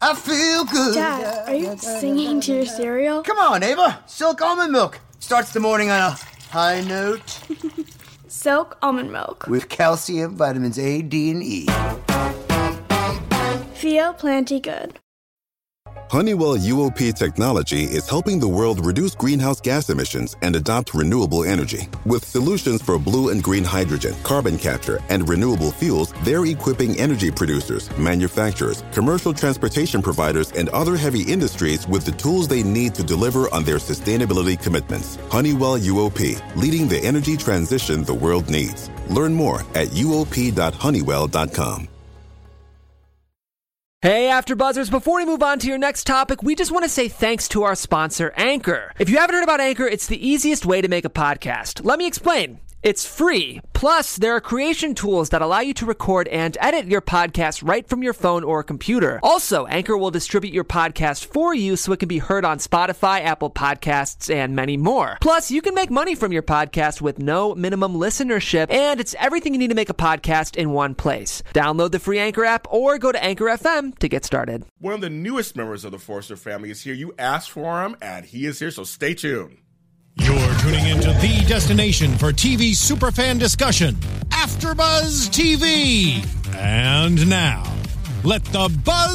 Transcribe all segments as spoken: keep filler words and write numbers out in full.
I feel good. Dad, are you singing to your cereal? Come on, Ava. Silk almond milk starts the morning on a high note. Silk almond milk. With calcium, vitamins A, D, and E. Feel plenty good. Honeywell U O P technology is helping the world reduce greenhouse gas emissions and adopt renewable energy. With solutions for blue and green hydrogen, carbon capture, and renewable fuels, they're equipping energy producers, manufacturers, commercial transportation providers, and other heavy industries with the tools they need to deliver on their sustainability commitments. Honeywell U O P, leading the energy transition the world needs. Learn more at U O P dot honeywell dot com. Hey, AfterBuzzers, before we move on to your next topic, we just want to say thanks to our sponsor, Anchor. If you haven't heard about Anchor, it's the easiest way to make a podcast. Let me explain. It's free. Plus, there are creation tools that allow you to record and edit your podcast right from your phone or computer. Also, Anchor will distribute your podcast for you so it can be heard on Spotify, Apple Podcasts, and many more. Plus, you can make money from your podcast with no minimum listenership, and it's everything you need to make a podcast in one place. Download the free Anchor app or go to Anchor F M to get started. One of the newest members of the Forrester family is here. You asked for him, and he is here, so stay tuned. You're tuning into the destination for T V superfan discussion, AfterBuzz T V. And now, let the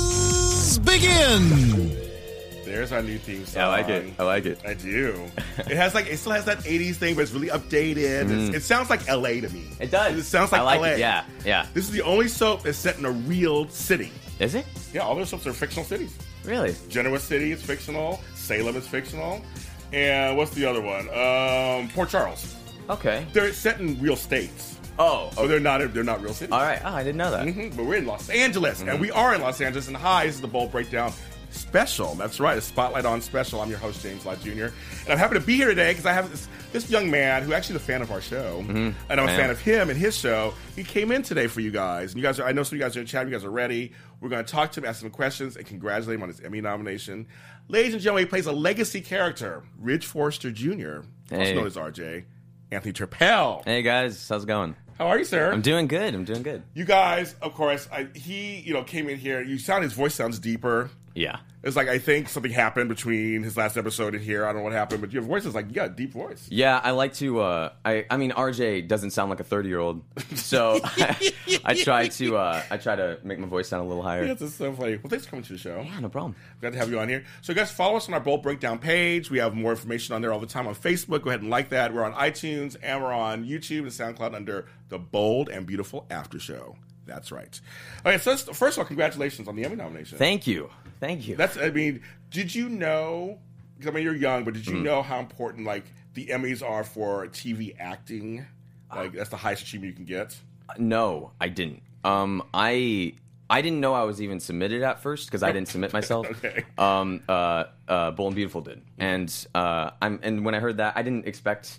buzz begin. There's our new theme song. Yeah, I like it. I like it. I do. It has like it still has that eighties thing, but it's really updated. Mm. It's, it sounds like L A to me. It does. It sounds like, I like L A. It. Yeah, yeah. This is the only soap that's set in a real city. Is it? Yeah, all their soaps are fictional cities. Really? Genoa City is fictional. Salem is fictional. And what's the other one? Um, Port Charles. Okay. They're set in real states. Oh, okay. But they're not. They're not real cities. All right. Oh, I didn't know that. Mm-hmm. But we're in Los Angeles, Mm-hmm. and we are in Los Angeles. And hi, this is the Bold Breakdown Special. That's right, a Spotlight on Special. I'm your host, James Lott Junior And I'm happy to be here today because I have this, this young man who actually is a fan of our show, Mm-hmm. and I'm a I fan am. of him and his show. He came in today for you guys, and you guys are. I know some of you guys are in chat. You guys are ready. We're going to talk to him, ask him questions, and congratulate him on his Emmy nomination. Ladies and gentlemen, he plays a legacy character, Ridge Forrester Junior, also Hey. known as R J, Anthony Turpel. Hey guys, how's it going? How are you, sir? I'm doing good. I'm doing good. You guys, of course, I, he, you know, came in here. You sound his voice sounds deeper. Yeah. It's like I think something happened between his last episode and here. I don't know what happened, but your voice is like you got a deep voice. Yeah, I like to. Uh, I I mean, R J doesn't sound like a thirty year old, so I, I try to. Uh, I try to make my voice sound a little higher. Yeah, that's so funny. Well, thanks for coming to the show. Yeah, no problem. Glad to have you on here. So, guys, follow us on our Bold Breakdown page. We have more information on there all the time on Facebook. Go ahead and like that. We're on iTunes and we're on YouTube and SoundCloud under the Bold and Beautiful After Show. That's right. Okay, so let's, first of all, congratulations on the Emmy nomination. Thank you. Thank you. That's. I mean, did you know? Because I mean, you're young, but did you Mm. know how important like the Emmys are for T V acting? Like that's the highest achievement you can get. No, I didn't. Um, I I didn't know I was even submitted at first because I didn't submit myself. Okay. Um, uh, uh, Bold and Beautiful did, and uh, I'm and when I heard that, I didn't expect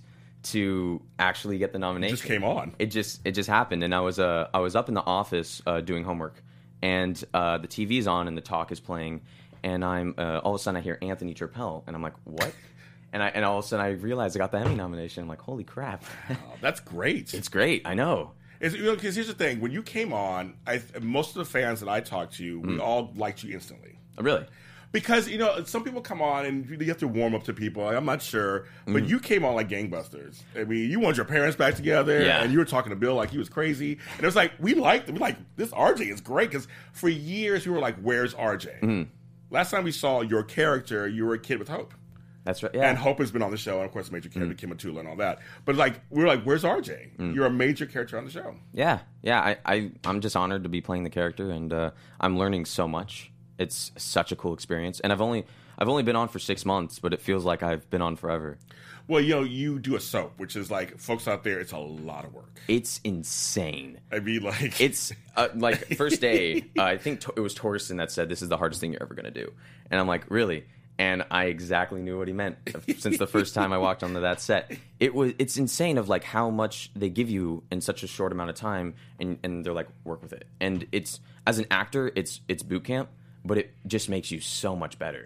to actually get the nomination. It just came on. It just it just happened, and I was uh I was up in the office uh, doing homework, and uh, the T V's on and the talk is playing, and I'm uh, all of a sudden I hear Anthony Turpel, and I'm like, what? And I and all of a sudden I realized I got the Emmy nomination. I'm like, holy crap! Oh, that's great. It's great. I know. It's, you know, because here's the thing: when you came on, I, most of the fans that I talked to, we all liked you instantly. Oh, really? Because, you know, some people come on and you have to warm up to people. I'm not sure. But you came on like gangbusters. I mean, you wanted your parents back together. Yeah. And you were talking to Bill like he was crazy. And it was like, we liked it. We like, this R J is great. Because for years, we were like, where's R J? Mm-hmm. Last time we saw your character, you were a kid with Hope. That's right. Yeah. And Hope has been on the show. And, of course, major character, Kim Matula and all that. But, like, we were like, where's R J? You're a major character on the show. Yeah, yeah. I, I, I'm just honored to be playing the character, and uh, I'm learning so much. It's such a cool experience, and I've only I've only been on for six months, but it feels like I've been on forever. Well, you know, you do a soap, which is like, folks out there, it's a lot of work. It's insane. I mean, like... It's, uh, like, first day, uh, I think to- it was Torsten that said, this is the hardest thing you're ever going to do. And I'm like, really? And I exactly knew what he meant since the first time I walked onto that set. It was It's insane of, like, how much they give you in such a short amount of time, and, and they're like, work with it. And it's, as an actor, it's it's boot camp, but it just makes you so much better.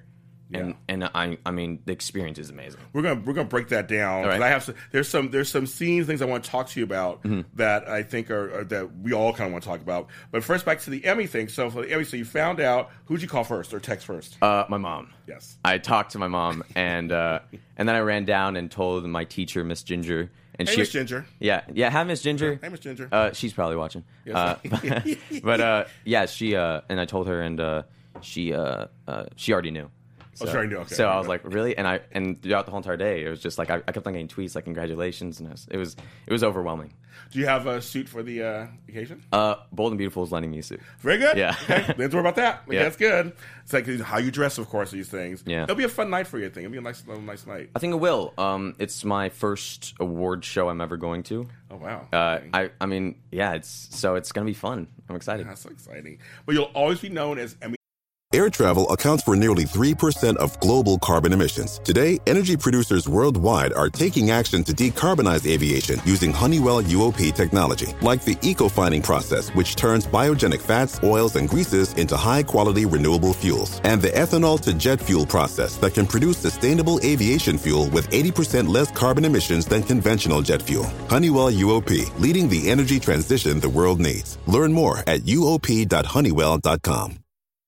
And Yeah. and I I mean the experience is amazing. We're gonna we're gonna break that down. All right. I have some, there's some there's some scenes, things I want to talk to you about Mm-hmm. that I think are, are that we all kind of want to talk about. But first, back to the Emmy thing. So for the Emmy, so you found out, who'd you call first or text first? Uh, my mom. Yes. I talked to my mom, and uh, and then I ran down and told my teacher, Miss Ginger. And Hey, she, Miss Ginger. Yeah, yeah. Hi, Miss Ginger. Hey, Miss Ginger. Uh, she's probably watching. Yes. Uh, but but, uh, yeah, she uh, and I told her, and uh, she uh, uh, she already knew. Oh, she already knew, okay. So I was like, really? And I and throughout the whole entire day, it was just like I, I kept on getting tweets like congratulations, and it was it was, it was overwhelming. Do you have a suit for the uh, occasion? Uh, Bold and Beautiful is lending me a suit. Very good. Yeah. Okay. Don't have to worry about that. Okay, Yeah. That's good. It's like how you dress, of course, these things. Yeah. It'll be a fun night for you, I think. It'll be a nice, a nice night. I think it will. Um, it's my first award show I'm ever going to. Oh, wow. Uh, Okay. I I mean, yeah, it's so it's gonna be fun. I'm excited. That's so exciting. But you'll always be known as Emmy. Air travel accounts for nearly three percent of global carbon emissions. Today, energy producers worldwide are taking action to decarbonize aviation using Honeywell U O P technology, like the eco-fining process, which turns biogenic fats, oils, and greases into high-quality renewable fuels, and the ethanol-to-jet fuel process that can produce sustainable aviation fuel with eighty percent less carbon emissions than conventional jet fuel. Honeywell U O P, leading the energy transition the world needs. Learn more at U O P dot honeywell dot com.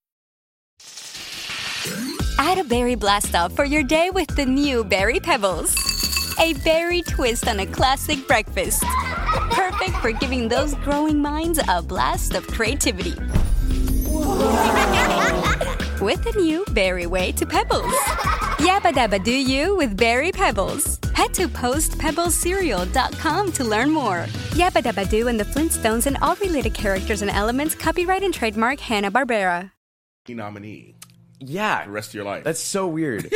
Add a berry blast off for your day with the new Berry Pebbles. A berry twist on a classic breakfast. Perfect for giving those growing minds a blast of creativity. With the new Berry Way to Pebbles. Yabba dabba do you with Berry Pebbles. Head to post pebbles cereal dot com to learn more. Yabba dabba do and the Flintstones and all related characters and elements copyright and trademark Hanna-Barbera. nominee Yeah, the rest of your life. that's so weird.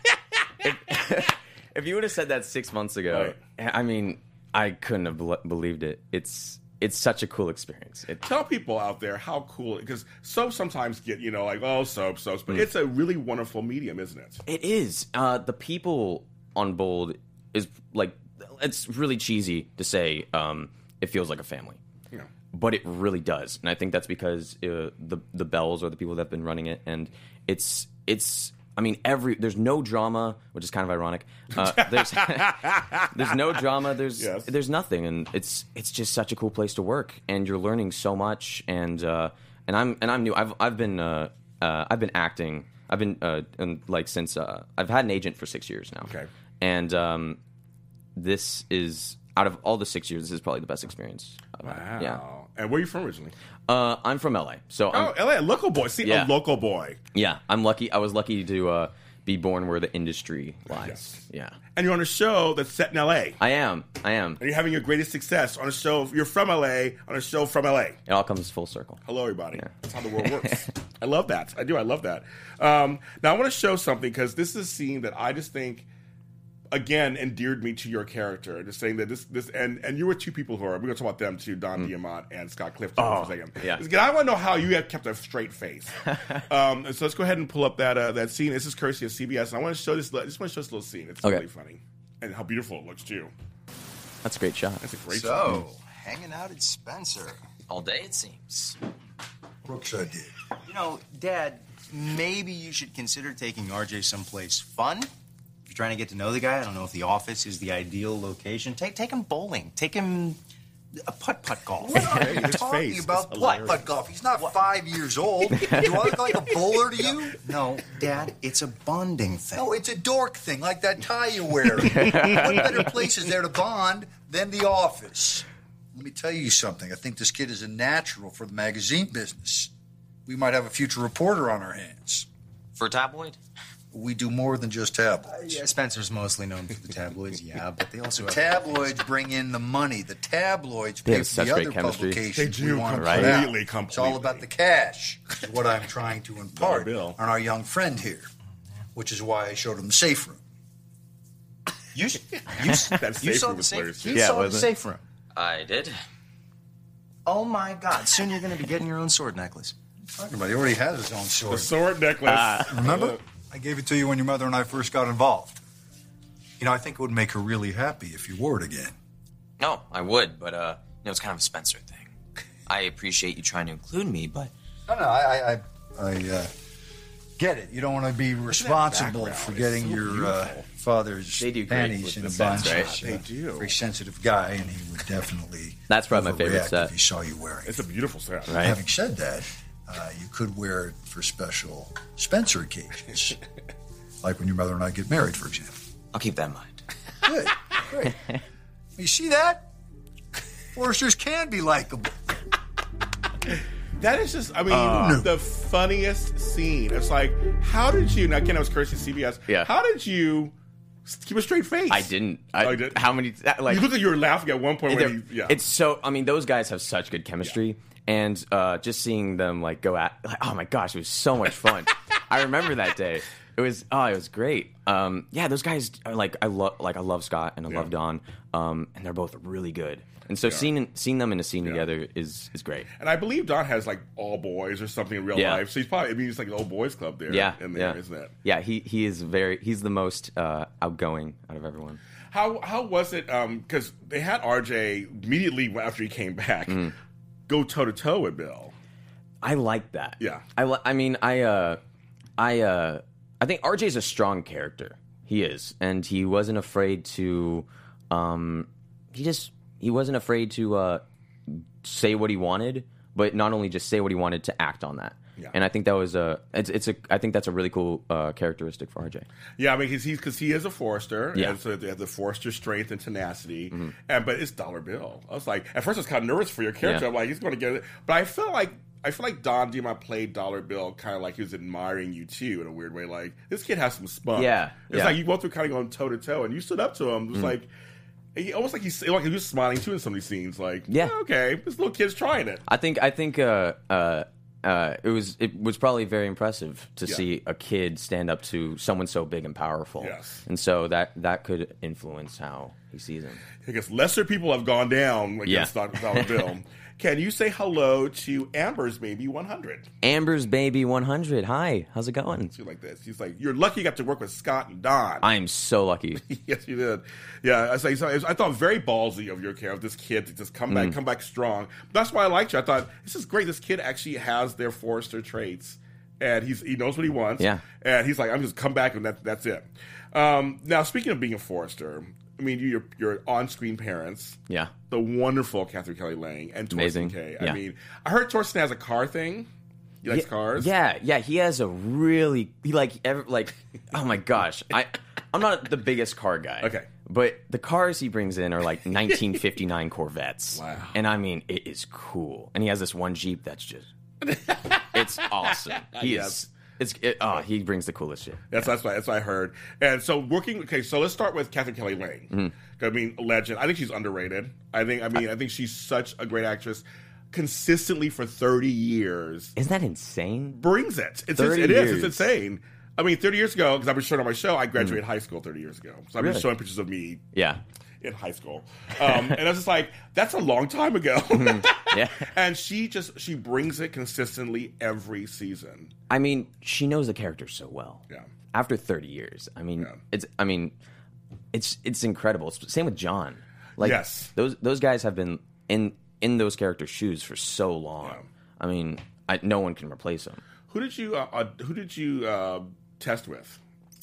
if, if you would have said that six months ago, I mean, I couldn't have bel believed it. It's it's such a cool experience. It, Tell people out there how cool, because soaps sometimes get, you know, like, oh, soap, soaps, Mm. but it's a really wonderful medium, isn't it? It is. Uh, the people on Bold is like, it's really cheesy to say um, it feels like a family. Yeah. But it really does, and I think that's because uh, the the Bells are the people that have been running it, and it's it's. I mean, every there's no drama, which is kind of ironic. Uh, there's there's no drama. There's Yes. there's nothing, and it's it's just such a cool place to work, and you're learning so much. And uh, and I'm and I'm new. I've I've been uh, uh, I've been acting. I've been uh, and like since uh, I've had an agent for six years now. Okay. And um, this is out of all the six years, this is probably the best experience. Uh, Wow. Yeah. And where are you from originally? Uh, I'm from L A, so I'm, Oh, L A, a local boy. See, Yeah. a local boy. yeah, I'm lucky. I was lucky to uh, be born where the industry lies. Yes. Yeah, And you're on a show that's set in L A. I am. I am. And you're having your greatest success on a show. You're from L A on a show from L A. It all comes full circle. Hello, everybody. That's how the world works. I love that. I do. I love that. Um, now, I want to show something because this is a scene that I just think, again, endeared me to your character. Just saying that this, this, and and you were two people who are. We're going to talk about them too, Don Diamont and Scott Clifton. Oh, for a second. yeah. Because I want to know how you have kept a straight face. um, and so let's go ahead and pull up that uh, that scene. This is courtesy of C B S. And I want to show this. I just want to show this little scene. It's Okay. really funny, and how beautiful it looks too. That's a great shot. That's a great. So, hanging out at Spencer. All day, it seems. Brooks idea. You know, Dad, maybe you should consider taking R J someplace fun. If you're trying to get to know the guy, I don't know if the office is the ideal location. Take take him bowling. Take him a putt-putt golf. What are you His talking face about? is Putt hilarious. putt golf. He's not five years old. Do I look like a bowler to you? No, Dad, it's a bonding thing. No, it's a dork thing, like that tie you wear. What better place is there to bond than the office? Let me tell you something. I think this kid is a natural for the magazine business. We might have a future reporter on our hands. For a tabloid? We do more than just tabloids. Yeah, Spencer's mostly known for the tabloids, yeah, but they also The have... tabloids bring in the money. The tabloids They pay have for such the great other chemistry. publications They do we want to completely, put out. completely. It's all about the cash, is what I'm trying to impart Bill. on our young friend here, which is why I showed him the safe room. You, you, That you safe saw room the was safe, hilarious. you Yeah, saw the wasn't it? safe room. I did. Oh, my God. Soon you're going to be getting your own sword necklace. Talking about, he already has his own The sword. sword necklace. Remember? I gave it to you when your mother and I first got involved. You know, I think it would make her really happy if you wore it again. No, I would, but, uh, you know, it's kind of a Spencer thing. I appreciate you trying to include me, but No, no, I, I, I, I uh, get it. You don't want to be responsible for getting so your uh, father's They do great panties with in the a sets, bunch. right? He's They a do. Very sensitive guy, and he would definitely That's probably my favorite overreact set. if he saw you wearing it. It's a beautiful set. Right. Having said that, uh, you could wear it for special Spencer occasions, like when your mother and I get married, for example. I'll keep that in mind. Good, great. You see that? Foresters can be likable. That is just, I mean, Uh. the funniest scene. It's like, how did you, now again, I was cursing C B S. Yeah. How did you keep a straight face? I didn't. I, Oh, you did? How many? Like you looked like you were laughing at one point when They're- you, yeah. It's so. I mean, those guys have such good chemistry, and uh, just seeing them like go at, like, oh my gosh, it was so much fun. I remember that day. It was. Oh, it was great. Um, yeah, those guys are like I love. Like I love Scott and I Yeah. love Don, um, and they're both really good. And so seeing seeing them in a scene Yeah. together is is great. And I believe Don has like all boys or something in real Yeah. life. So he's probably, I mean, it's like an old boys club there. Yeah, In there, yeah, isn't it? Yeah, he he is very. He's the most uh, outgoing out of everyone. How how was it? Because they had R J immediately after he came back Mm. go toe to toe with Bill. I like that. Yeah. I, li- I mean, I, uh, I, uh, I think R J's a strong character. He is, and he wasn't afraid to, um, he just he wasn't afraid to uh, say what he wanted, but not only just say what he wanted, to act on that. Yeah. And I think that was a, it's, it's a, I think that's a really cool uh, characteristic for R J. Yeah, I mean, he's because he is a Forester, Yeah. and so they have the Forester strength and tenacity, Mm-hmm. and but it's Dollar Bill. I was like, at first I was kind of nervous for your character. Yeah. I'm like, he's going to get it, but I feel like I feel like Don Diamont played Dollar Bill kind of like he was admiring you too in a weird way. Like this kid has some spunk. Yeah, it's yeah. like you both were kind of going toe to toe, and you stood up to him. It was Mm. like. He, almost like he's like he was smiling too in some of these scenes. Like, Yeah. "Oh, okay, this little kid's trying it. I think, I think, uh, uh, uh, it was, it was probably very impressive to Yeah. see a kid stand up to someone so big and powerful. Yes. And so that, that could influence how he sees him. I guess lesser people have gone down against Yeah. Dollar Bill. Can you say hello to Amber's baby one hundred? Amber's baby one hundred. Hi, how's it going? She's like this. She's like, you're lucky you got to work with Scott and Don. I am so lucky. Yes, you did. Yeah, I, was like, so it was- I thought very ballsy of your care of this kid to just come back, Mm. come back strong. That's why I liked you. I thought this is great. This kid actually has their Forrester traits, and he's he knows what he wants. Yeah. and he's like, I'm just come back and that that's it. Um, now, speaking of being a Forrester, I mean, your your on-screen parents. Yeah. The wonderful Catherine Kelly Lang and Torsten Amazing. Kay. Yeah. I mean, I heard Torsten has a car thing. He likes yeah, cars. Yeah, yeah. He has a really he like ever like oh my gosh. I I'm not the biggest car guy. Okay. But the cars he brings in are like nineteen fifty-nine Corvettes. Wow. And I mean, it is cool. And he has this one Jeep that's just it's awesome. He Yes. is it's it, oh, he brings the coolest shit. That's that's what, that's what I heard. And so working. Okay, so let's start with Catherine Kelly Lang. Mm-hmm. I mean, a legend. I think she's underrated. I think. I mean, I think she's such a great actress. Consistently for thirty years, Isn't that insane? brings it. It's, it's thirty it is. years. It's insane. I mean, thirty years ago, because I've been showing on my show, I graduated high school thirty years ago. So I've been Really? showing pictures of me Yeah. in high school, um, and I was just like, that's a long time ago. Yeah. And she just she brings it consistently every season. I mean, she knows the character so well. Yeah. After thirty years, I mean, Yeah. it's. I mean, it's it's incredible. It's, same with John. Like Yes. those those guys have been in in those characters' shoes for so long. Yeah. I mean, I, no one can replace them. Who did you uh, uh, who did you uh, test with?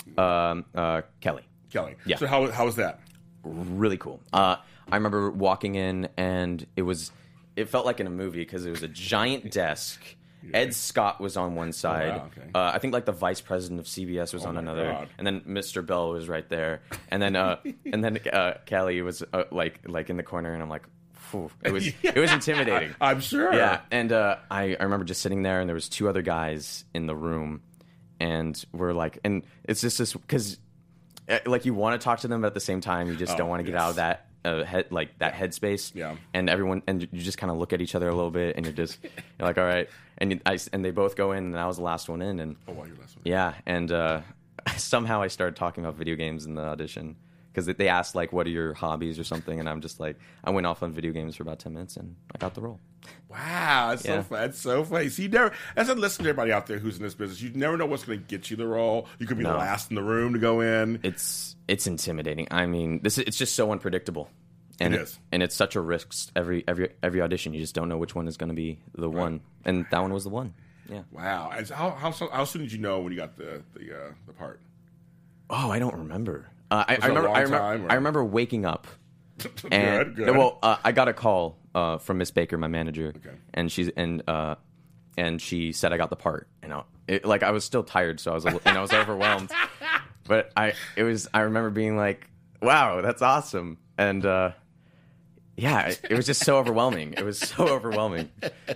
Um, uh, Kelly, Kelly. Yeah. So how how was that? really cool. Uh, I remember walking in, and it was it felt like in a movie because it was a giant desk. Ed Scott was on one side. wow, okay. uh, I think like the vice president of C B S was Oh on my another, God. and then Mister Bell was right there, and then uh, and then uh, Kelly was uh, like like in the corner, and I'm like, phew. It was it was intimidating. I'm sure. Yeah, and uh, I I remember just sitting there, and there was two other guys in the room, and we're like, and it's just this because like you want to talk to them, but at the same time, you just Oh, don't want to get yes. out of that. Uh, head like that headspace, Yeah. and everyone, and you just kind of look at each other a little bit, and you're just, you're like, all right, and you, I, and they both go in, and I was the last one in, and Oh, wow, you're last one. yeah, and uh, somehow I started talking about video games in the audition because they asked like, what are your hobbies or something, and I'm just like, I went off on video games for about ten minutes, and I got the role. Wow, that's Yeah. so fun. That's so funny. See, you never. As I listen to everybody out there who's in this business, you never know what's going to get you the role. You could be the No. last in the room to go in. It's it's intimidating. I mean, this is, it's just so unpredictable. And It is. and it's such a risk every every every audition. You just don't know which one is going to be the one, and that one was the one. Yeah. Wow. And so how, how so- how soon did you know when you got the the uh, the part? Oh, I don't remember. Uh, I, Was I it a remember. long I remember. time, or- I remember waking up. And, Good, good. Well, uh, I got a call uh, from Miss Baker, my manager, Okay. and she's and uh, and she said I got the part. You know, it, like I was still tired, so I was a, and I was overwhelmed. But I, it was. I remember being like, "Wow, that's awesome!" And uh, yeah, it, it was just so overwhelming. It was so overwhelming.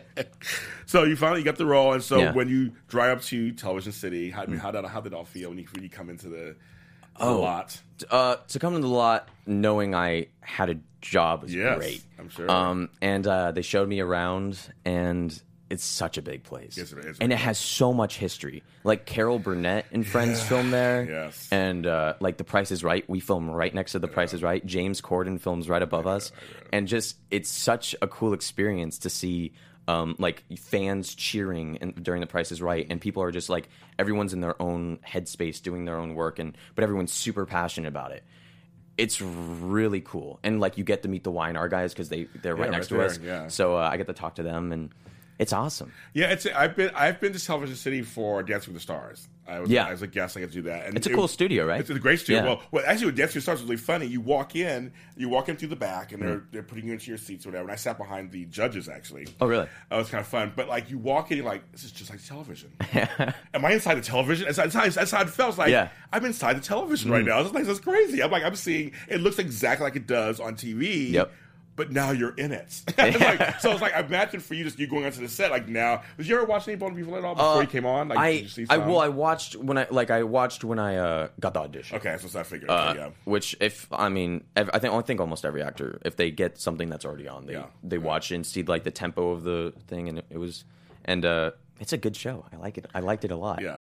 So you finally got the role, and so Yeah. when you drive up to Television City, how, how did how did it all feel when you when you come into the, the Oh. lot? Uh, to come to the lot knowing I had a job was Yes, great. I'm sure. Um, and uh, they showed me around, and it's such a big place. Yes, it is. And it has so much history. Like Carol Burnett and Friends filmed there. Yes. And uh, like The Price is Right, we film right next to The Price is Right. James Corden films right above us. And just, it's such a cool experience to see um, like fans cheering in, during The Price is Right, and people are just like, everyone's in their own headspace doing their own work, and but everyone's super passionate about it. It's really cool, and like you get to meet the Y and R guys because they they're right Yeah, next right to us. there, yeah. So uh, I get to talk to them, and it's awesome. Yeah, it's I've been I've been to Television City for Dancing with the Stars. I was, Yeah. I was a guest. I get to do that. And It's a it- cool studio, right? It's a great studio. Yeah. Well, well, actually, with Dancing with the Stars was really funny. You walk in, you walk in through the back, and they're Mm. they're putting you into your seats or whatever. And I sat behind the judges actually. Oh, really? That was kind of fun. But like you walk in, you're like, this is just like television. Am I inside the television? That's, that's, how, that's how it felt. It's like Yeah. I'm inside the television right Mm. now. It's like that's crazy. I'm like I'm seeing. It looks exactly like it does on T V. Yep. But now you're in it. It's like, so it's like imagine for you just you going onto the set. Like now, did you ever watch any Bone Before at all before Uh, you came on? Like, I, did you see I some? well, I watched when I like I watched when I uh, got the audition. Okay, so I figured. Uh, Okay, yeah. Which, if I mean, ev- I think I think almost every actor, if they get something that's already on, they Yeah. they watch it and see like the tempo of the thing, and it, it was, and uh, it's a good show. I like it. I liked it a lot. Yeah.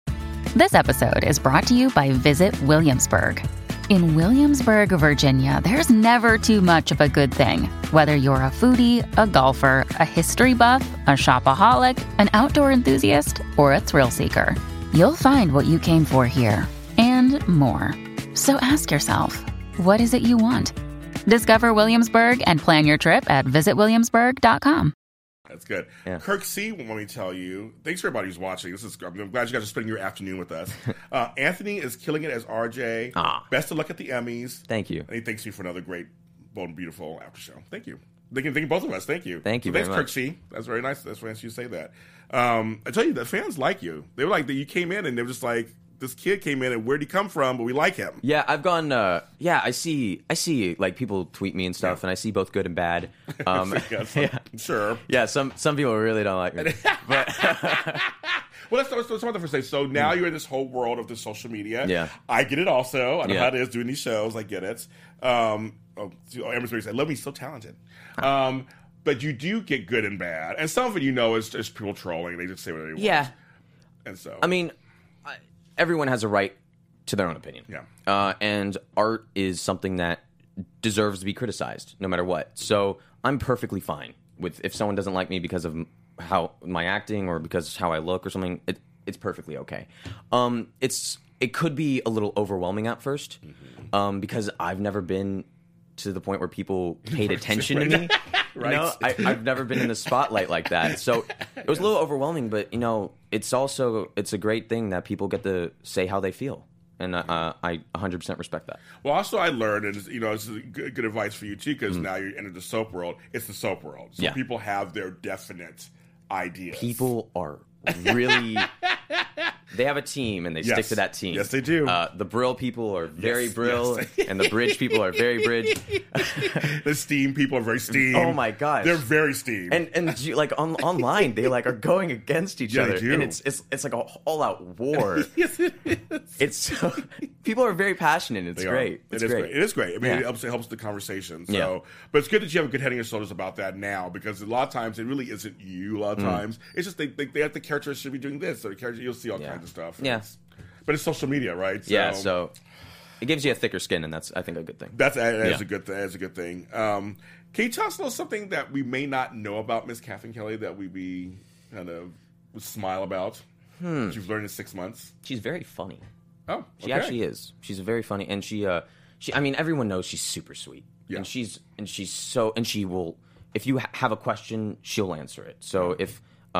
This episode is brought to you by Visit Williamsburg. In Williamsburg, Virginia, there's never too much of a good thing. Whether you're a foodie, a golfer, a history buff, a shopaholic, an outdoor enthusiast, or a thrill seeker, you'll find what you came for here and more. So ask yourself, what is it you want? Discover Williamsburg and plan your trip at visit williamsburg dot com. That's good. Yeah. Kirk C. Let me tell you. Thanks for everybody who's watching. This is. I'm glad you guys are spending your afternoon with us. Uh, Anthony is killing it as R J. Ah. Best of luck at the Emmys. Thank you. And he thanks you for another great, bold, and beautiful after show. Thank you. Thank you, thank you both of us. Thank you. Thank you So thanks, very Kirk much. C. That's very nice. That's very nice you to say that. Um, I tell you, the fans like you. They were like that. You came in and they were just like, this kid came in and where'd he come from? But we like him. Yeah, I've gone. Uh, yeah, I see. I see. Like people tweet me and stuff, Yeah. and I see both good and bad. Um, Yeah, so- yeah, Sure. yeah. Some some people really don't like me. But Well, let's, let's, let's start the first thing. So now you're in this whole world of the social media. Yeah. I get it also. I know Yeah. how it is doing these shows. I get it. Um, oh, oh, Emerson said, love me, so talented. Um, but you do get good and bad. And some of it, you know, is just people trolling. They just say what they want. yeah, And so. I mean, I, everyone has a right to their own opinion. Yeah. Uh, and art is something that deserves to be criticized, no matter what. So I'm perfectly fine with if someone doesn't like me because of how my acting or because how I look or something. It, it's perfectly okay. Um, it's it could be a little overwhelming at first, um, because I've never been to the point where people paid attention to me. Right. You know, I, I've never been in the spotlight like that, so it was a little overwhelming. But you know, it's also it's a great thing that people get to say how they feel, and uh, I one hundred percent respect that. Well, also I learned, and you know, this is good, good advice for you too, because Mm. now you're into the soap world. It's the soap world, so Yeah. people have their definite ideas. People are really they have a team and they Yes. stick to that team. Yes, they do. Uh, the Brill people are very Yes, Brill, yes. and the Bridge people are very Bridge. The Steam people are very Steam. Oh my gosh, they're very Steam. And and you- like on, online, they like are going against each Yeah, they other, do. and it's it's it's like a all out war. Yes, it is. It's so, people are very passionate. It's They are. great. It's It is great. great. It is great. I mean, Yeah. it helps. It helps the conversation. So, Yeah. but it's good that you have a good head on your shoulders about that now, because a lot of times it really isn't you. A lot of Mm. times it's just they they, they have the characters should be doing this, or the character you'll see all Yeah. kinds of stuff. Yeah. It's- but it's social media, right? Yeah, so it gives you a thicker skin, and that's I think a good thing. That's that is Yeah. a good that is a good thing. Um, can you tell us a little something that we may not know about Miss Kathleen Kelly that we be kind of would smile about? Hmm. That you've learned in six months. She's very funny. Oh, She okay. actually is. She's very funny, and she, uh, she. I mean, everyone knows she's super sweet, Yeah. and she's and she's so and she will. If you ha- have a question, she'll answer it. So if um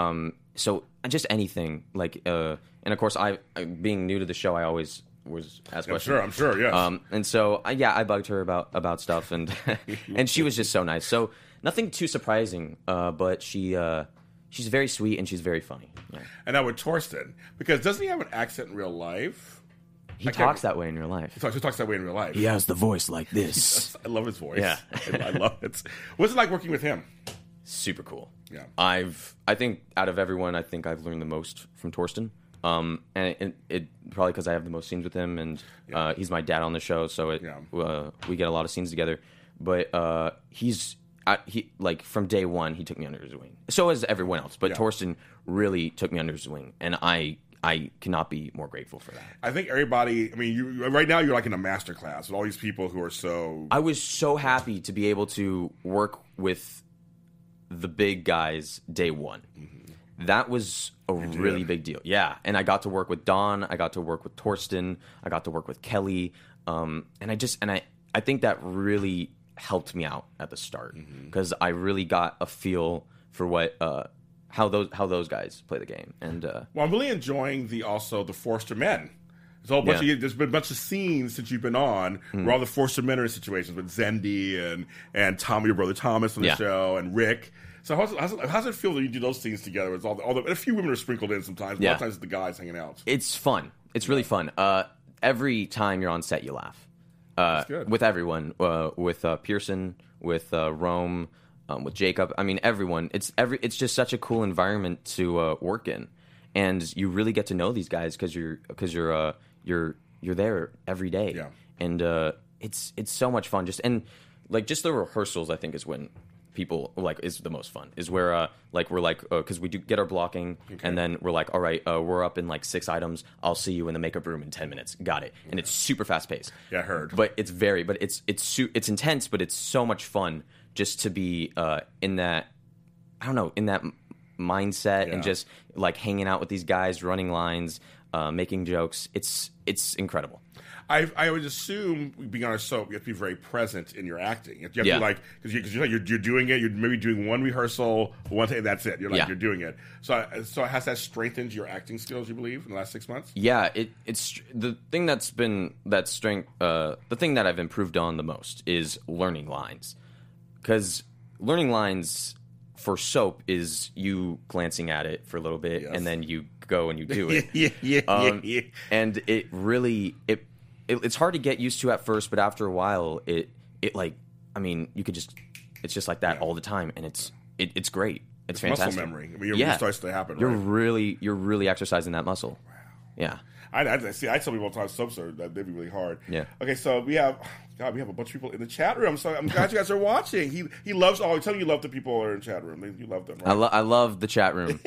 so just anything like, uh, and of course, I, I being new to the show, I always was asked I'm questions. sure, I'm sure, yes. Um, and so uh, yeah, I bugged her about about stuff, and and she was just so nice. So nothing too surprising, uh, but she uh, she's very sweet and she's very funny. Yeah. And now with Torsten, because doesn't he have an accent in real life? He I talks can't- that way in real life. He talks, he talks that way in real life. He has the voice like this. I love his voice. Yeah. I, I love it. What's it like working with him? Super cool. Yeah. I've I think out of everyone, I think I've learned the most from Torsten. Um, and it, it probably because I have the most scenes with him, and uh, he's my dad on the show, so it, uh, we get a lot of scenes together. But uh, he's I, he like from day one, he took me under his wing. So has everyone else, but Yeah. Torsten really took me under his wing, and I I cannot be more grateful for that. I think everybody. I mean, you right now you're like in a master class with all these people who are so. I was so happy to be able to work with the big guys day one. Mm-hmm. That was a really big deal. Yeah, and I got to work with Don. I got to work with Torsten. I got to work with Kelly. Um, and I just and I I think that really helped me out at the start because mm-hmm. I really got a feel for what uh, how those how those guys play the game. And uh, well, I'm really enjoying the also the Forster men. There's a whole bunch Yeah. of, there's been a bunch of scenes since you've been on Mm. where all the Forster men are in situations with Zendi and and Tommy, your brother Thomas on the Yeah. show, and Rick. So how's it, how's, it, how's it feel that you do those scenes together? With all the, all the, and a few women are sprinkled in sometimes. But A lot Yeah. of times it's the guys hanging out. It's fun. It's really fun. Uh, every time you're on set, you laugh. Uh, That's good. With everyone, uh, with uh, Pearson, with uh, Rome, um, with Jacob. I mean, everyone. It's every. It's just such a cool environment to uh, work in, and you really get to know these guys because you're because you're uh, you're you're there every day. Yeah. And uh, it's it's so much fun. Just and like just the rehearsals, I think, is when people like is the most fun is where uh like we're like because uh, we do get our blocking and then we're like all right uh, we're up in like six items. I'll see you in the makeup room in ten minutes. Got it. And it's super fast paced. Yeah, I heard. But it's very but it's it's su- it's intense, but it's so much fun just to be uh in that I don't know in that m- mindset Yeah. and just like hanging out with these guys, running lines, uh making jokes. It's it's incredible. I, I would assume being on a soap, you have to be very present in your acting. You have to Yeah. be like because you, cause you're, you're you're doing it. You're maybe doing one rehearsal, one thing. That's it. You're like Yeah. you're doing it. So so has that strengthened your acting skills? You believe in the last six months? Yeah, it, it's the thing that's been that strength. Uh, the thing that I've improved on the most is learning lines, because learning lines for soap is you glancing at it for a little bit Yes. and then you go and you do it. yeah, yeah, Um, yeah, yeah. And it really it, it it's hard to get used to at first, but after a while, it it like I mean you could just it's just like that all the time, and it's it, it's great. It's, It's muscle fantastic. memory. I mean, it yeah. starts to happen, You're right? really you're really exercising that muscle. Wow. Yeah. I, I see. I tell people all the time soaps are that they'd be really hard. Yeah. Okay, so we have God, we have a bunch of people in the chat room. So I'm glad you guys are watching. He he loves. Oh, tell me you love the people who are in the chat room. You love them. Right? I, lo- I love the chat room.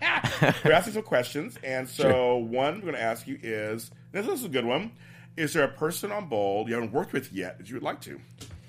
We're asking some questions, and so Sure. one we're going to ask you is this is a good one. Is there a person on Bold you haven't worked with yet that you would like to?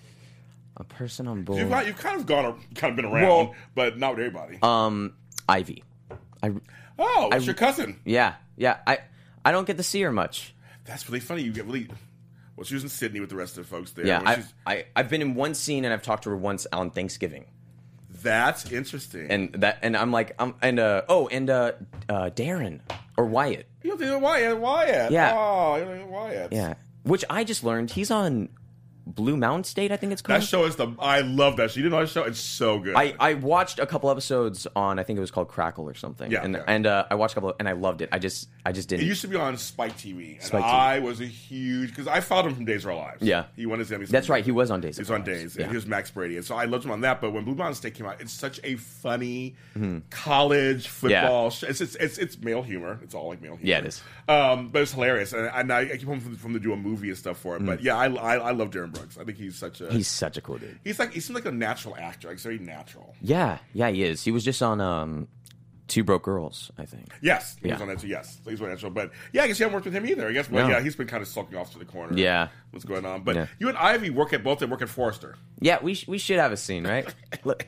A person on board. You've, got, you've kind of gone, kind of been around, Well- but not with everybody. Um, Ivy. I, oh, it's I- your cousin. Yeah, yeah. I I don't get to see her much. That's really funny. You get really. Well, she was in Sydney with the rest of the folks there. Yeah, When I, she's- I I've been in one scene and I've talked to her once on Thanksgiving. That's interesting. And that and I'm like I'm and uh oh and uh, uh Darren or Wyatt. You don't think Wyatt? Wyatt. Yeah. Oh, you don't think Wyatt. Yeah, which I just learned he's on Blue Mountain State, I think it's called. That show is the. I love that show. You didn't know that show? It's so good. I, I watched a couple episodes on I think it was called Crackle or something. Yeah, and yeah. and uh, I watched a couple of, and I loved it. I just I just It didn't. used to be on Spike T V, and Spike T V. I was a huge because I followed him from Days of Our Lives. Yeah. he won his Emmys. That's right, he was on Days He of was Our on Lives. Days, Yeah. and he was Max Brady, and so I loved him on that. But when Blue Mountain State came out, it's such a funny Mhm. college football. Yeah. Show. It's, it's it's it's male humor. It's all like male humor. Yeah, it is. Um, but it's hilarious, and, and I, I keep home from, from to do a movie and stuff for it. Mm. But yeah, I, I I love Darren Brooks. I think he's such a He's such a cool dude. he's like he seems like a natural actor. Like he's very natural. Yeah, yeah, he is. He was just on um, Two Broke Girls, I think. Yes, he Yeah. was on that too. Yes, so he's on that show. But yeah, I guess you haven't worked with him either. I guess. Well, No. yeah, he's been kind of sulking off to the corner. Yeah. what's going on? But Yeah. you and Ivy work at both. They work at Forrester. Yeah, we sh- we should have a scene, right? Look,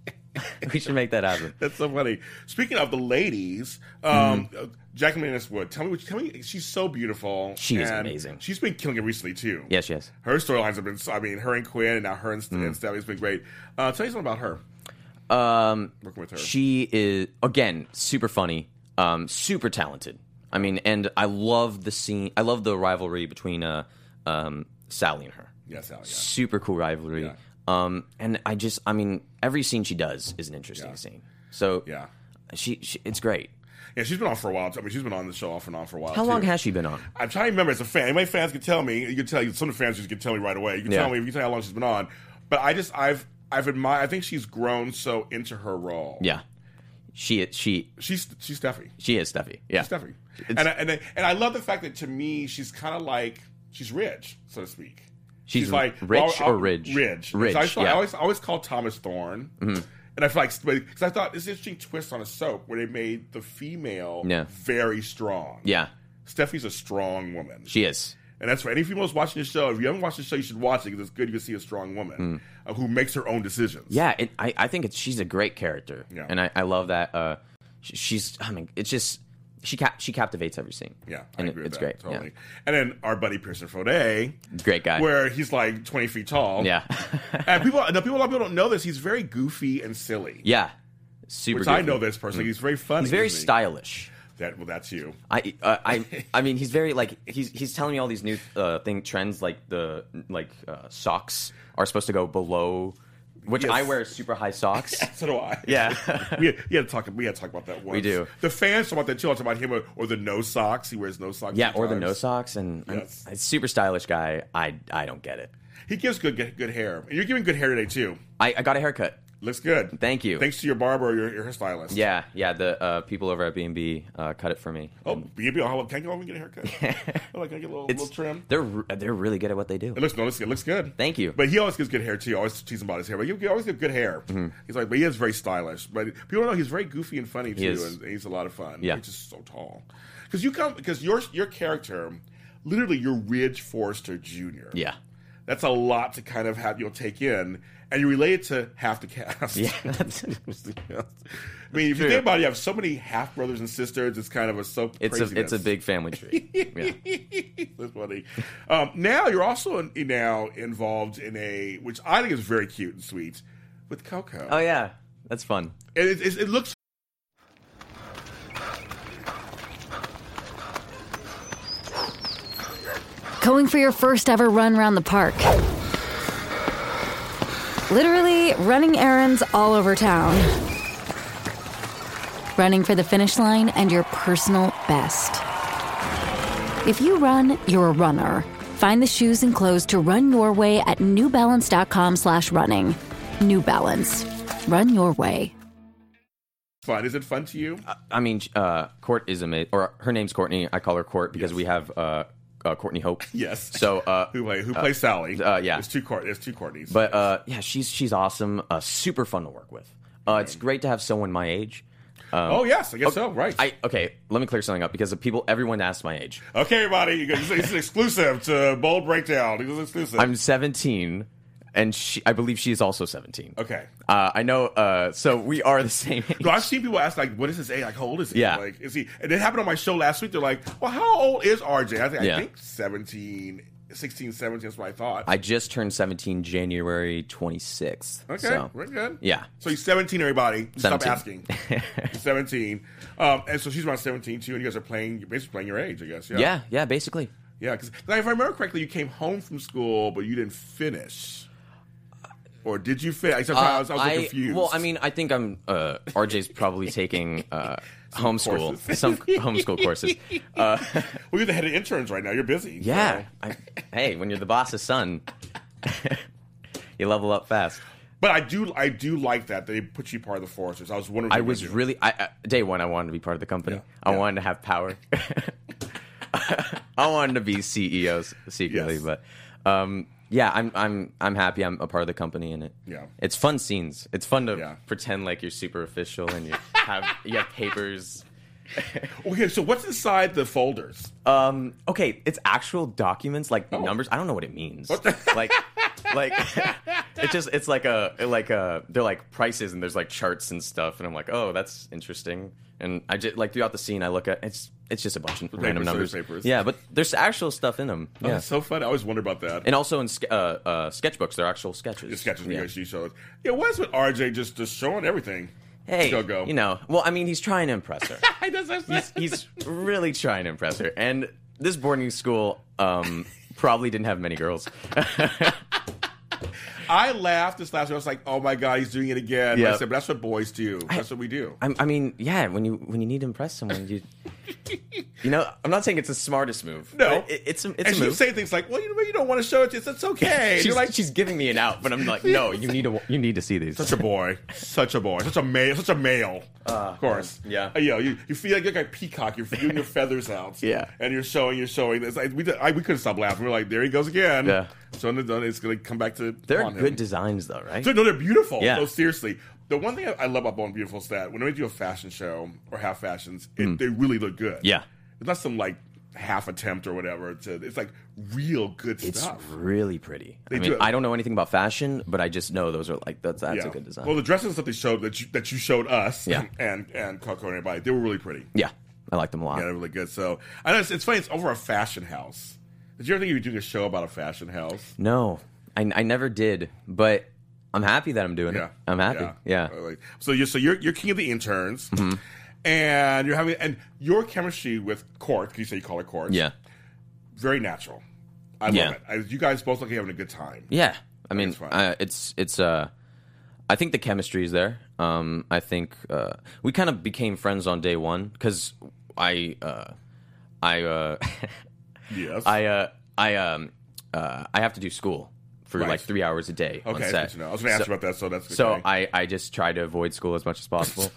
we should make that happen. That's so funny. Speaking of the ladies, um, uh, Jacqueline Ennis Wood. Tell me, what, tell me, she's so beautiful. She is and amazing. She's been killing it recently too. Yes, yes. Her storylines have been. I mean, her and Quinn, and now her and, Mm. and Stephanie's been great. Uh, tell me something about her. Um, working with her? She is, again, super funny, um, super talented. I mean, and I love the scene. I love the rivalry between uh, um, Sally and her. Yeah, Sally, yeah. Super cool rivalry. Yeah. Um, and I just, I mean, every scene she does is an interesting Yeah. scene. So Yeah. she, she, it's great. Yeah, she's been on for a while. I mean, she's been on the show off and on for a while. How too. long has she been on? I'm trying to remember as a fan. Any fans can tell me. You can tell you. Some of the fans just can tell me right away. You can Yeah. tell me. You can tell how long she's been on. But I just, I've, I've admired. I think she's grown so into her role. Yeah. She is, she, She's, she's Steffi. she is Steffi. Yeah. She's Steffi. It's- And I, and I, and I love the fact that to me she's kind of like she's Ridge, so to speak. She's like rich well, or uh, Ridge? Ridge. Ridge, So I, thought- I yeah. always, I always call Thomas Thorne. Mhm. And I feel like because I thought this interesting twist on a soap where they made the female Yeah. very strong. Yeah. Steffi's a strong woman. She is. And that's for any females watching the show. If you haven't watched the show, you should watch it because it's good. You can see a strong woman uh, who makes her own decisions. Yeah, it, I, I think it's, she's a great character. Yeah. And I, I love that. Uh, sh- she's, I mean, it's just, she cap- she captivates every scene. Yeah, and I it- agree it's with that, great. totally. And then our buddy Pearson Fode, Great guy. where he's like twenty feet tall. Yeah. and people, now people, a lot of people don't know this. He's very goofy and silly. Yeah. Super Which I goofy. know this personally. Mm. He's very funny. He's very isn't he? stylish. That well, that's you. I, uh, I, I mean, he's very like he's he's telling me all these new uh, thing trends like the like uh, socks are supposed to go below, which Yes. I wear super high socks. So do I. Yeah. we, had, we had to talk. We had to talk about that once. We do. The fans talk about that too. I'll talk about him or, or the no socks. He wears no socks. Yeah, or the sometimes. no socks, and Yes. I'm a super stylish guy. I I don't get it. He gives good good hair. And you're giving good hair today too. I, I got a haircut. Looks good. Thank you. Thanks to your barber or your, your hairstylist. Yeah, yeah. The uh, people over at B and B uh, cut it for me. Oh, B and B. Can I go over and get a haircut? oh, can I get a little, It's little trim? they're re- they're really good at what they do. It looks no, it looks, it looks good. Thank you. But he always gives good hair too. I always tease him about his hair. But he, he always gives good hair. Mm-hmm. He's like, but he is very stylish. But people don't know he's very goofy and funny too, He is. and he's a lot of fun. Yeah. He's just so tall. Because you come because your your character, literally, you're Ridge Forrester Junior Yeah. That's a lot to kind of have you'll take in, and you relate it to half the cast. Yeah. I mean, if you True. think about it, you have so many half brothers and sisters. It's kind of a so It's a craziness. it's a big family tree. Yeah. That's funny. Um, now you're also in, now involved in a which I think is very cute and sweet with Coco. Oh yeah, that's fun. It, it, it looks. Going for your first ever run around the park. Literally running errands all over town. Running for the finish line and your personal best. If you run, you're a runner. Find the shoes and clothes to run your way at newbalance.com slash running. New Balance. Run your way. Fun. Is it fun to you? I mean, uh, Court is amazing. Or her name's Courtney. I call her Court because we have uh, uh, Courtney Hope. Yes. So uh, who play, who uh, plays Sally? Uh, yeah. There's two Court. There's two Courtneys. But uh, yeah, she's she's awesome. Uh, super fun to work with. Uh, it's great to have someone my age. Um, oh yes, I guess so. Right. I okay. Let me clear something up because the people, everyone asks my age. Okay, everybody, you guys, this is exclusive to Bold Breakdown. This is exclusive. I'm seventeen, and she, I believe she is also seventeen. Okay. Uh, I know. Uh, so we are the same age. No, I've seen people ask like, "What is his age? Like, how old is he?" Yeah. Like, is he? And it happened on my show last week. They're like, "Well, how old is R J?" I think, Yeah. I think seventeen, sixteen, seventeen. That's what I thought. I just turned seventeen, January twenty-sixth. Okay, so. we're good. Yeah. So he's seventeen, everybody. Stop seventeen. asking. He's seventeen. Um, and so she's around seventeen, too, and you guys are playing, you're basically playing your age, I guess. Yeah, Yeah, yeah, basically. Yeah, because if I remember correctly, you came home from school, but you didn't finish. Or did you finish? I was, I was, I was Uh, I- confused. Well, I mean, I think I'm. Uh, R J's probably taking uh, homeschool, courses. some homeschool courses. Uh, well, you're the head of interns right now. You're busy. yeah. so. I, hey, when you're the boss's son, you level up fast. But I do, I do like that they put you part of the Foresters. I was wondering. What I you were was gonna do. really I, I, day one. I wanted to be part of the company. Yeah. I Yeah. wanted to have power. I wanted to be C E O secretly, Yes. but um, yeah, I'm I'm I'm happy. I'm a part of the company, and it Yeah. it's fun scenes. It's fun to Yeah. pretend like you're super official and you have you have papers. Okay, so what's inside the folders? Um, okay, it's actual documents, like numbers. I don't know what it means. like, like it just it's like a like a they're like prices and there's like charts and stuff, and I'm like, oh, that's interesting. And I just like throughout the scene, I look at it's it's just a bunch of Papers, random numbers. papers. Yeah, but there's actual stuff in them. Oh, Yeah, that's so fun. I always wonder about that. and also in ske- uh, uh, sketchbooks, they're actual sketches. The sketches we Yeah. actually showed. Yeah, what's with R J just, just showing everything? Hey, go go. you know, well, I mean, he's trying to impress her. He does that he's, he's really trying to impress her, and this boarding school um, probably didn't have many girls. I laughed this last week. I was like, "Oh my god, he's doing it again." Yeah. I said, "But that's what boys do. That's what we do." I, I mean, yeah, when you when you need to impress someone, you you know, I'm not saying it's the smartest move. No, but it, it's a, it's and a she move. say things like, "Well, you know, you don't want to show it to us. It's okay." she's You're like, she's giving me an out, but I'm like, no, you need to you need to see these. such a boy, such a boy, such a male, such a male. Uh, of course, yeah. Uh, you know, you, you feel like you're like a peacock. You're feeling your feathers out. Yeah. and you're showing, you're showing. It's like we did, I, we couldn't stop laughing. We were like, "There he goes again." Yeah. So it's going to come back to. They're haunt good him. designs, though, right? So, no, they're beautiful. Yeah. No, seriously. The one thing I love about Bold and Beautiful is that when they do a fashion show or half fashions, it, Mm. they really look good. Yeah. It's not some like half attempt or whatever. To, it's like real good It's stuff. really pretty. They I mean, do it- I don't know anything about fashion, but I just know those are like that's that's Yeah. a good design. Well, the dresses and stuff they showed that you, that you showed us Yeah. and and Coco and everybody, they were really pretty. yeah, I like them a lot. Yeah, they're really good. So I know it's, it's funny. It's over a fashion house. Did you ever think you were doing a show about a fashion house? No, I, I never did, but I'm happy that I'm doing Yeah. it. I'm happy. Yeah. Uh, like- So you're so you're you're king of the interns, Mm-hmm. and you're having and your chemistry with Court. You say you call her Court. Yeah. Very natural. I Yeah. love it. I, you guys both look like you're having a good time. Yeah. I mean, it's fun. uh, it's it's uh, I think the chemistry is there. Um, I think uh, we kind of became friends on day one because I uh, I uh, Yes. I uh, I um uh, I have to do school for Right. like three hours a day on Okay, that's set. good to know. I was going to ask So- you about that, so that's So okay. I, I just try to avoid school as much as possible.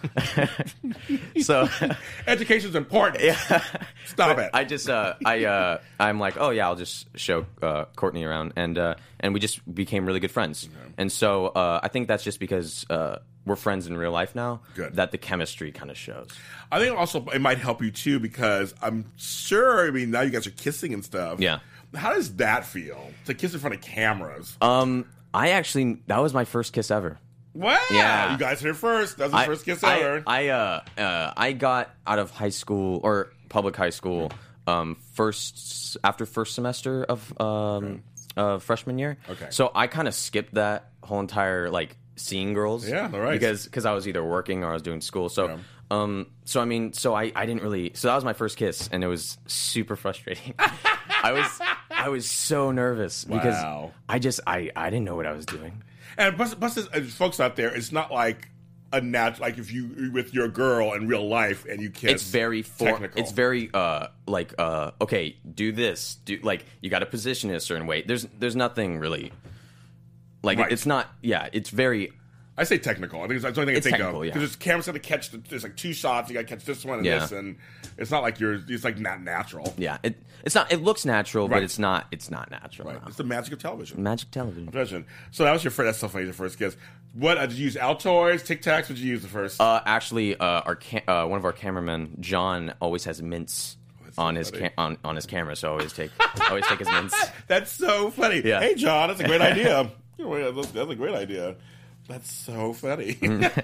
so Education's important. Yeah. Stop But it. I just uh, I uh, I'm like, oh yeah, I'll just show uh, Courtney around, and uh, and we just became really good friends. And so uh, I think that's just because uh, we're friends in real life now. Good. That the chemistry kind of shows. I think also it might help you too because I'm sure. I mean, now you guys are kissing and stuff. Yeah. How does that feel to kiss in front of cameras? Um, I actually that was my first kiss ever. Wow. Yeah. You guys heard it first. That was the I- first kiss I, ever. I uh, uh I got out of high school or public high school um first after first semester of um uh freshman year. Okay. So I kind of skipped that whole entire like seeing girls. Yeah, all right. Because because I was either working or I was doing school. So um so I mean so I I didn't really so that was my first kiss and it was super frustrating. I was I was so nervous because Wow. I just I I didn't know what I was doing. And plus, plus uh, folks out there, it's not like a nat like if you with your girl in real life and you kiss. It's very for, technical. It's very uh like uh okay, do this, do like you got to position it a certain way. There's there's nothing really like Right. it's not yeah. It's very I say technical. I think it's the only thing It's I think technical, of yeah. because camera's got to catch. The, there's like two shots. You got to catch this one and Yeah. this, and it's not like you're. It's like not natural. yeah. It it's not. It looks natural, Right. but it's not. It's not natural. Right. no. It's the magic of television. Magic television. Television. So that was your first. That's so funny. Your first kiss. What uh, did you use? Altoids, Tic Tacs. What did you use the first? Uh, actually, uh, our cam- uh, one of our cameramen, John, always has mints on his funny. ca- on on his camera, so I always take always take his mints. That's so funny. Yeah. Hey, John, that's a great idea. That's that's a great idea. That's so funny.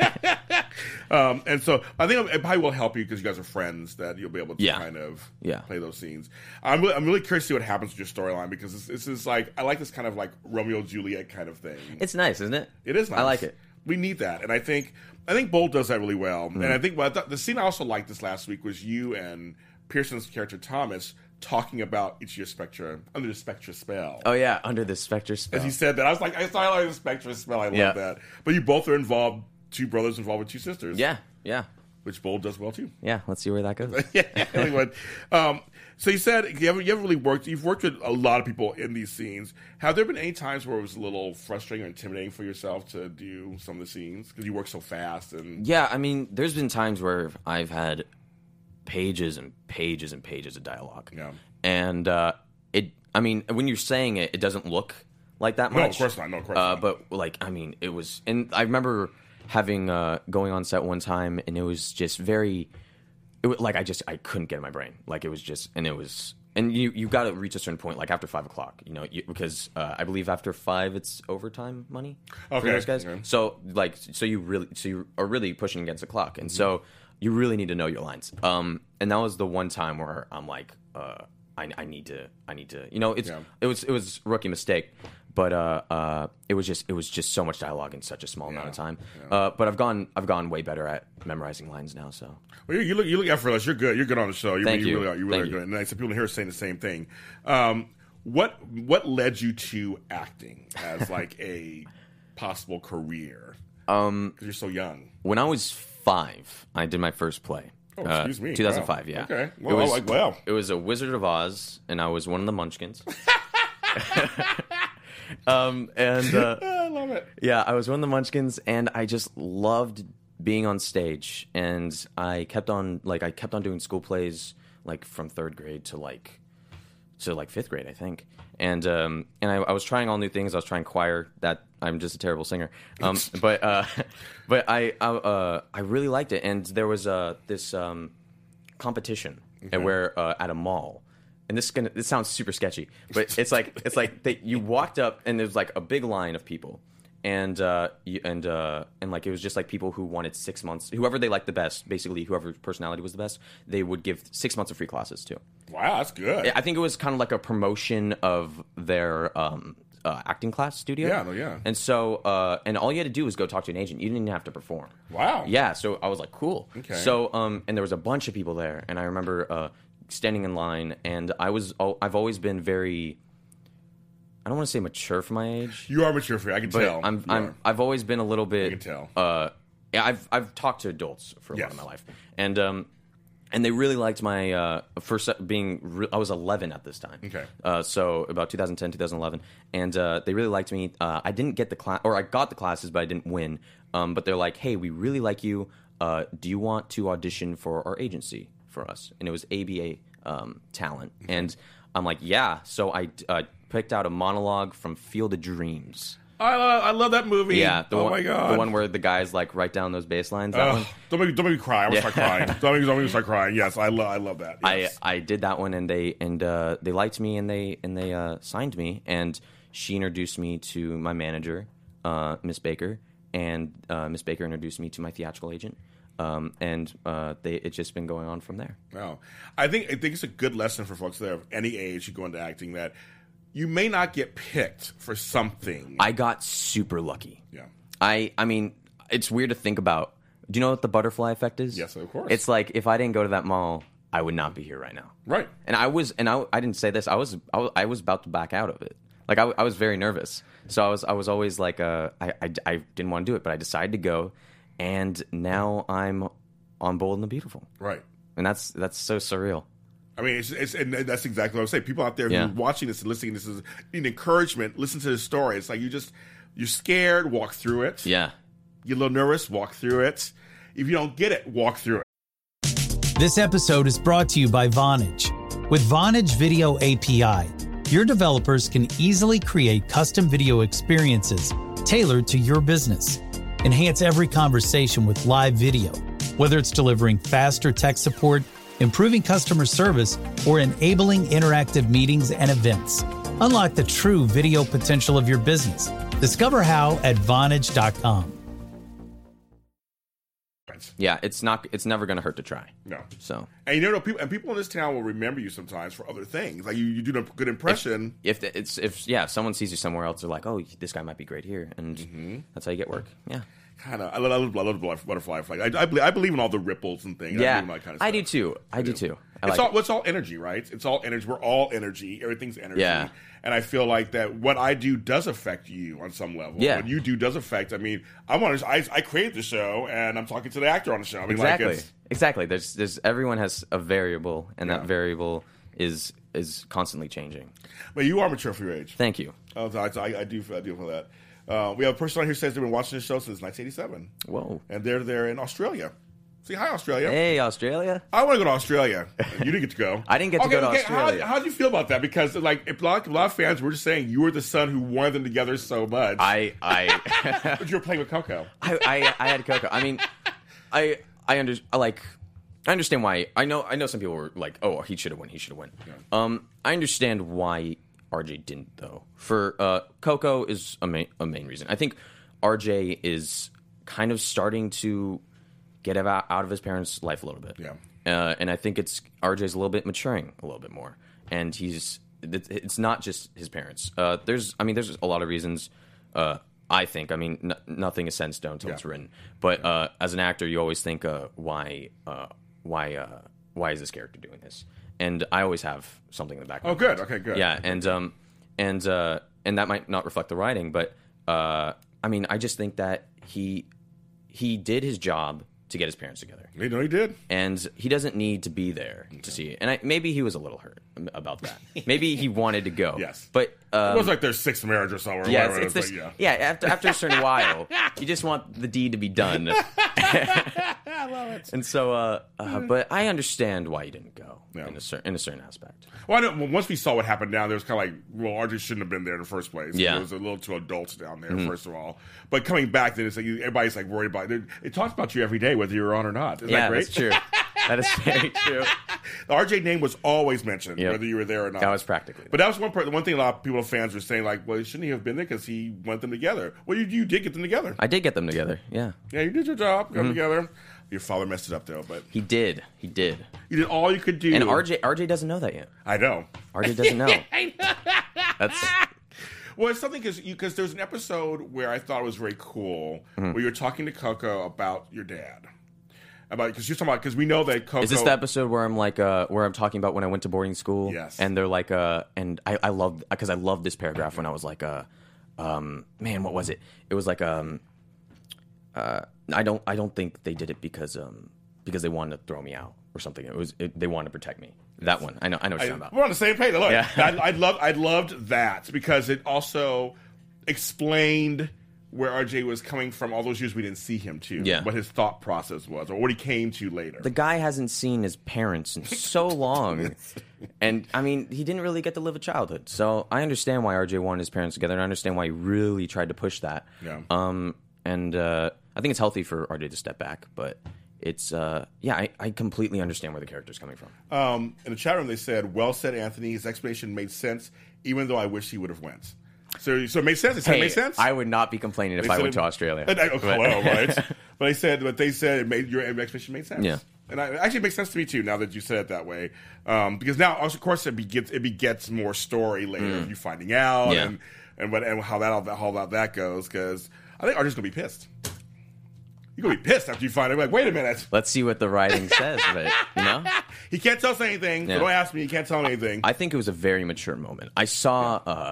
um, and so I think it probably will help you because you guys are friends that you'll be able to Yeah. kind of Yeah. play those scenes. I'm really, I'm really curious to see what happens with your storyline because this, this is like I like this kind of like Romeo Juliet kind of thing. It's nice, isn't it? It is nice. I like it. We need that, and I think I think Bold does that really well. Mm. And I think well, I thought, the scene I also liked this last week was you and Pearson's character Thomas talking about It's Your Spectra under the Spectra spell. Oh yeah, under the Spectre spell. As he said that, I was like, I saw I like the Spectra spell. I love Yeah. that. But you both are involved. Two brothers involved with two sisters. Yeah, yeah, which Bold does well too. yeah. Let's see where that goes. yeah. Anyway, um, so you said you haven't, you haven't really worked. You've worked with a lot of people in these scenes. Have there been any times where it was a little frustrating or intimidating for yourself to do some of the scenes because you work so fast and Yeah, I mean, there's been times where I've had pages and pages and pages of dialogue. Yeah. And uh, it, I mean, when you're saying it, it doesn't look like that No, much. of course not. No, of course uh, not. But like, I mean, it was, and I remember having uh, going on set one time, and it was just very, it was like I just I couldn't get in my brain. Like it was just, and it was, and you you got to reach a certain point, like after five o'clock, you know, you, because uh, I believe after five it's overtime money for Okay, those guys. okay. So like, so you really, so you are really pushing against the clock, and so you really need to know your lines. Um, and that was the one time where I'm like, uh, I, I need to, I need to, you know, it's Yeah. it was it was a rookie mistake, but uh, uh, it was just it was just so much dialogue in such a small amount of time. Uh, but I've gone I've gone way better at memorizing lines now. So Well, you, you look you look effortless. You're good. You're good on the show. You, Thank you, you. really are. You really Thank are you. good. And like, some people here are saying the same thing. Um, what what led you to acting as like a possible career? Um, because you're so young. When I was five, I did my first play. Oh, excuse uh, me. two thousand five, Wow. yeah. Okay. It Well, was, like, wow. It was a Wizard of Oz, and I was one of the Munchkins. um, and uh, I love it. Yeah, I was one of the Munchkins, and I just loved being on stage. And I kept on, like, I kept on doing school plays, like, from third grade to, like, to, like, fifth grade, I think. And um, and I, I was trying all new things. I was trying choir. That I'm just a terrible singer. Um, but uh, but I I, uh, I really liked it. And there was uh, this um, competition Okay. where uh, at a mall. And this is gonna this sounds super sketchy, but it's like it's like they, you walked up and there's like a big line of people, and uh, you, and uh, and like it was just like people who wanted six months, whoever they liked the best, basically whoever's personality was the best, they would give six months of free classes to. Wow, that's good. I think it was kind of like a promotion of their um, uh, acting class studio. Yeah, no, yeah. And so and uh, and all you had to do was go talk to an agent. You didn't even have to perform. Wow. Yeah. So I was like, cool. Okay. So um, and there was a bunch of people there, and I remember. Uh, standing in line, and I was I've always been very I don't want to say mature for my age. You are mature for I can but tell. I'm You I'm are. I've always been a little bit I can tell. Uh yeah, I've I've talked to adults for a Yes. lot of my life. And um and they really liked my uh first being re- I was eleven at this time. Okay. Uh so about twenty ten, twenty eleven, and uh they really liked me. Uh I didn't get the class or I got the classes but I didn't win. Um but they're like, "Hey, we really like you. Uh do you want to audition for our agency for us?" And it was A B A um, talent, and I'm like, yeah. So I uh, picked out a monologue from Field of Dreams. I love, I love that movie. Yeah, the oh one, my god, the one where the guys like write down those bass lines. That Uh, one. don't make me, don't make me cry. I'm gonna Yeah. start crying. Don't make, me- don't make me start crying. Yes, I love I love that. Yes. I I did that one, and they and uh, they liked me, and they and they uh, signed me, and she introduced me to my manager, uh, Miss Baker, and uh, Miss Baker introduced me to my theatrical agent. Um, and uh, they, it's just been going on from there. Wow. I think I think it's a good lesson for folks that are of any age who go into acting that you may not get picked for something. I got super lucky. Yeah. I I mean, it's weird to think about. Do you know what the butterfly effect is? Yes, of course. It's like if I didn't go to that mall, I would not be here right now. Right. And I was, and I, I didn't say this. I was, I was, I was about to back out of it. Like I, I was very nervous. So I was, I was always like, uh, I, I, I didn't want to do it, but I decided to go. And now I'm on Bold and the Beautiful. Right. And that's that's so surreal. I mean, it's, it's and that's exactly what I'm saying. People out there Yeah. who are watching this and listening to this is need encouragement. Listen to this story. It's like you just you're scared, walk through it. Yeah. You're a little nervous, walk through it. If you don't get it, walk through it. This episode is brought to you by Vonage. With Vonage Video A P I, your developers can easily create custom video experiences tailored to your business. Enhance every conversation with live video, whether it's delivering faster tech support, improving customer service, or enabling interactive meetings and events. Unlock the true video potential of your business. Discover how at Vonage dot com. Yeah, it's not. It's never going to hurt to try. No. So And you know, people and people in this town will remember you sometimes for other things. Like you, you do a good impression. if, if it's if yeah, if someone sees you somewhere else, they're like, oh, this guy might be great here, and Mm-hmm. that's how you get work. Yeah. Kind of. I love, I love, I love the butterfly effect. I, I, believe, I believe in all the ripples and things. I Yeah, believe in that kind of I stuff. do too. I do too. I it's like all it's all energy, right? It's all energy. We're all energy. Everything's energy. Yeah. And I feel like that what I do does affect you on some level. Yeah. What you do does affect. I mean, I'm on. I, I created the show, and I'm talking to the actor on the show. I mean, exactly. Like it's, exactly. There's there's everyone has a variable, and Yeah. that variable is is constantly changing. but you are mature for your age. Thank you. Oh, I, I, I do. I do feel that. Uh, we have a person on here who says they've been watching the show since nineteen eighty-seven. Whoa. And they're there in Australia. See, hi, Australia. Hey, Australia. I want to go to Australia. You didn't get to go. I didn't get to Okay, go to okay, Australia. How, how do you feel about that? Because like a lot, a lot of fans were just saying you were the son who wanted them together so much. I I but you were playing with Coco. I, I I had Coco. I mean, I I under I like I understand why. I know I know some people were like, oh, he should have won. He should have won. Um, I understand why R J didn't though. For uh, Coco is a main a main reason. I think R J is kind of starting to get out, out of his parents' life a little bit. Yeah. Uh, and I think it's R J's a little bit maturing a little bit more, and he's it's not just his parents. Uh, there's, I mean, there's a lot of reasons. Uh, I think, I mean, n- nothing is set in stone until Yeah. it's written. But uh, as an actor, you always think, uh, why, uh, why, uh, why is this character doing this? And I always have something in the back. Of Oh, my good. mind. Okay, good. Yeah, and um, and uh, and that might not reflect the writing, but uh, I mean, I just think that he he did his job to get his parents together. You know he did. And he doesn't need to be there okay. to see it. And I, maybe he was a little hurt about that. Maybe he wanted to go. Yes. But um, it was like their sixth marriage or something. Or yeah, whatever. it's, it's It was this, like, yeah. yeah. After after a certain while, you just want the deed to be done. I love it. And so, uh, uh, but I understand why he didn't go Yeah. in a certain in a certain aspect. Well, I know, well, once we saw what happened down there, it was kind of like, well, R J shouldn't have been there in the first place. Yeah. It was a little too adult down there, Mhm. first of all. But coming back, then it's like you- everybody's like worried about it. It talks about you every day, whether you're on or not. Isn't Yeah, that great? that's true. That is very true. The R J name was always mentioned, Yep. whether you were there or not. That was practically. But that was one part, the one thing a lot of people, fans, were saying, like, well, shouldn't he have been there because he went them together? Well, you, you did get them together. I did get them together. Yeah. Yeah, you did your job, come Mhm. together. Your father messed it up, though. But He did. He did. you did all you could do. And R J R J doesn't know that yet. I know. R J doesn't know. I know. That's Well, it's something because because there's an episode where I thought it was very cool Mhm. where you're talking to Coco about your dad. About because you're talking about because we know that Coco Is this the episode where I'm like, uh, where I'm talking about when I went to boarding school? Yes. And they're like, uh, and I, I love because I loved this paragraph when I was like, uh, um, man, what was it? It was like, um, uh, I don't, I don't think they did it because, um, because they wanted to throw me out or something. It was, it, they wanted to protect me. That one, I know, I know what I, you're talking about. we're on the same page. Look, Yeah. I, I loved I loved that because it also explained where R J was coming from all those years we didn't see him to. Yeah. What his thought process was or what he came to later. The guy hasn't seen his parents in so long. And, I mean, he didn't really get to live a childhood. So I understand why R J wanted his parents together, and I understand why he really tried to push that. Yeah. Um, and uh, I think it's healthy for R J to step back. But it's, uh, yeah, I, I completely understand where the character's coming from. Um, in the chat room, they said, "Well said, Anthony. His explanation made sense, even though I wish he would have went." So, so it made sense. They said Hey, it made sense. I would not be complaining if They I said went it- to Australia. And I- oh, But- well, right? But they said, but they said it made your explanation made sense. Yeah. And I, it actually makes sense to me too now that you said it that way, um, because now, of course, it begets it begets more story later Mm. of you finding out Yeah. and and what and how that all that how that, that goes. Because I think Artie's gonna be pissed. You're gonna be pissed after you find it. Like, wait a minute, Let's see what the writing says of it, you know? he can't tell us anything. Yeah. So don't ask me. He can't tell me anything. I think it was a very mature moment. I saw, uh,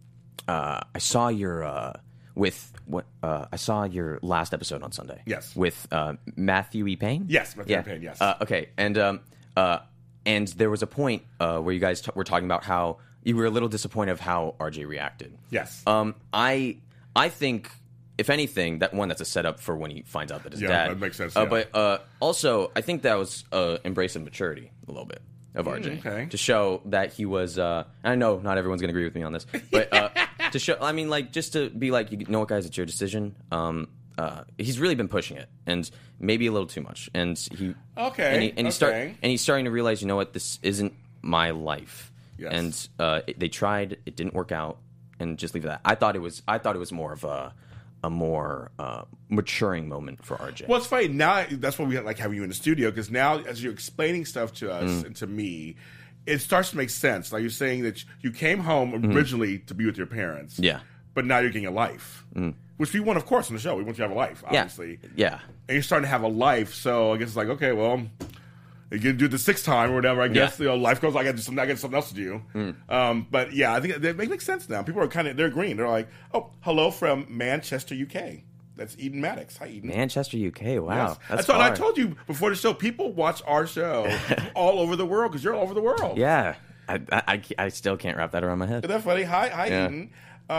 uh, I saw your uh, with what uh, I saw your last episode on Sunday. Yes. with uh, Matthew E. Payne. Yes, Matthew yeah. E. Payne, yes. Uh, okay, and um, uh, and there was a point uh, where you guys t- were talking about how you were a little disappointed of how R J reacted. Yes. Um, I I think. If anything, that one that's a setup for when he finds out that his Yeah, dad. that makes sense, Uh, yeah. But uh, also, I think that was uh, embracing maturity a little bit of R J Mm, okay. to show that he was. Uh, I know not everyone's going to agree with me on this, but uh, to show. I mean, like just to be like, you know what, guys, it's your decision. Um, uh, he's really been pushing it, and maybe a little too much. And he Okay, and, he, and he's start okay. and he's starting to realize, you know what, this isn't my life. Yes. And uh, it, they tried, it didn't work out, and just leave it at that. I thought it was. I thought it was more of a. a more uh, maturing moment for R J. Well, it's funny now. That's why we like having you in the studio because now, as you're explaining stuff to us Mm. and to me, it starts to make sense. Like you're saying that you came home originally to be with your parents, Yeah. but now you're getting a life, Mm. which we want, of course, on the show. We want you to have a life, Yeah. obviously. Yeah. And you're starting to have a life, so I guess it's like, okay, well, you're gonna do it the sixth time or whatever. I guess Yeah. you know, life goes. I got something. I got something else to do. Mm. Um, but yeah, I think it makes sense now. People are kind of they're agreeing. They're like, oh, hello from Manchester, U K. That's Eden Maddox. Hi, Eden. Manchester, U K. Wow. Yes. That's what I far. told you before the show. People watch our show all over the world because you're all over the world. Yeah. I, I, I, I still can't wrap that around my head. Isn't that funny? Hi, hi, Yeah. Eden.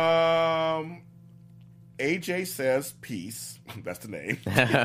Um, A J says peace. That's the name.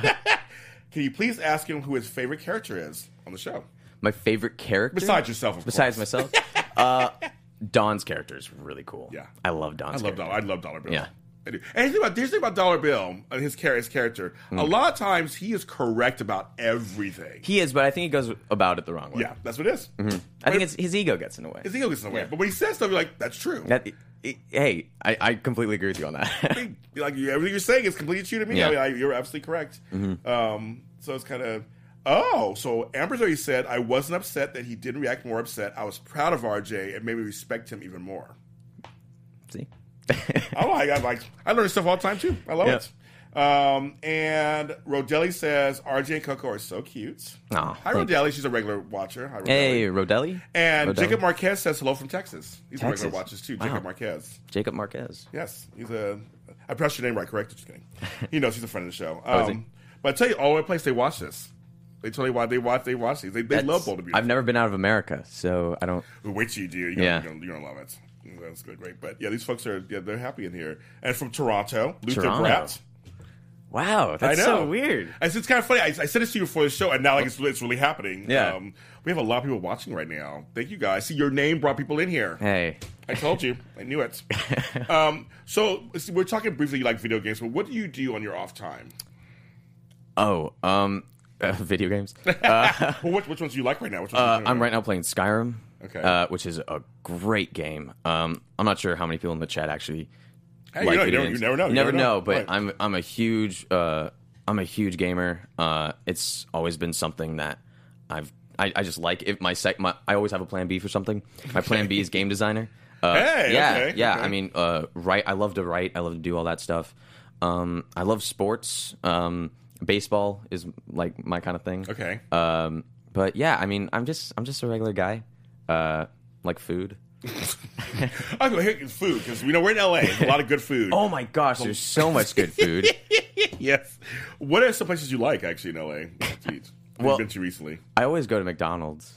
Can you please ask him who his favorite character is on the show? My favorite character? Besides yourself, of Besides course. myself? uh, Don's character is really cool. Yeah. I love Don's I love character. Dollar. I love Dollar Bill. Yeah. I do. And here's the thing about, here's the thing about Dollar Bill and his, char- his character. Mm. A lot of times he is correct about everything. He is, but I think he goes about it the wrong way. Yeah, that's what it is. Mhm. I think it's his ego gets in the way. His ego gets in the way. Yeah. But when he says stuff, you're like, that's true. That, it- hey, I, I completely agree with you on that. Like you- everything you're saying is completely true to me. Yeah. I mean, I, you're absolutely correct. Mhm. Um, So it's kind of, oh, so Amber's already said, I wasn't upset that he didn't react more upset. I was proud of R J and made me respect him even more. See? I like, I like, I learn stuff all the time too. I love Yeah. it. Um, and Rodelli says, R J and Coco are so cute. Oh, Hi, Rodelli. She's a regular watcher. Hi, Rodelli. Hey, Rodelli. And Rodelli? Jacob Marquez says hello from Texas. He's Texas. a regular watches too. Wow. Jacob Marquez. Jacob Marquez. Yes, he's a. I pronounced your name right, correct? Just kidding. He knows he's a friend of the show. Um, Oh, is he? But I tell you, all over the place they watch this. They tell you why they watch. They watch these. They, they That's- love Bold and Beautiful. I've never been out of America, so I don't. Wait till you do. You're Yeah. gonna, you're gonna love it. That's good, great. But yeah, these folks are. Yeah, they're happy in here. And from Toronto, Luther Toronto. Bratt. Wow, that's I know. so weird. It's, it's kind of funny. I, I said this to you before the show, and now like it's, it's really happening. Yeah. Um, we have a lot of people watching right now. Thank you guys. See, your name brought people in here. Hey. I told you. I knew it. um, so see, we're talking briefly. You like video games, but what do you do on your off time? Oh, um, uh, video games. Uh, well, which, which ones do you like right now? Which ones uh, are you I'm right now playing Skyrim. Okay. Uh, which is a great game. Um, I'm not sure how many people in the chat actually Hey, like you know, you video never- games. you never know, You you never never know. know. But Right. I'm I'm a huge uh, I'm a huge gamer. Uh, it's always been something that I've I, I just like. If my sec, my I always have a plan B for something. My plan B is game designer. Uh, Hey, yeah, okay, yeah. okay. I mean, uh, write. I love to write. I love to do all that stuff. Um, I love sports. Um, baseball is like my kind of thing. Okay. Um, but yeah, I mean, I'm just I'm just a regular guy. Uh, like food. I'll go here food because we know we're in L A. There's a lot of good food. Oh my gosh, there's so much good food. Yes. What are some places you like actually in L A? To eat? Well, Well- been to recently. I always go to McDonald's.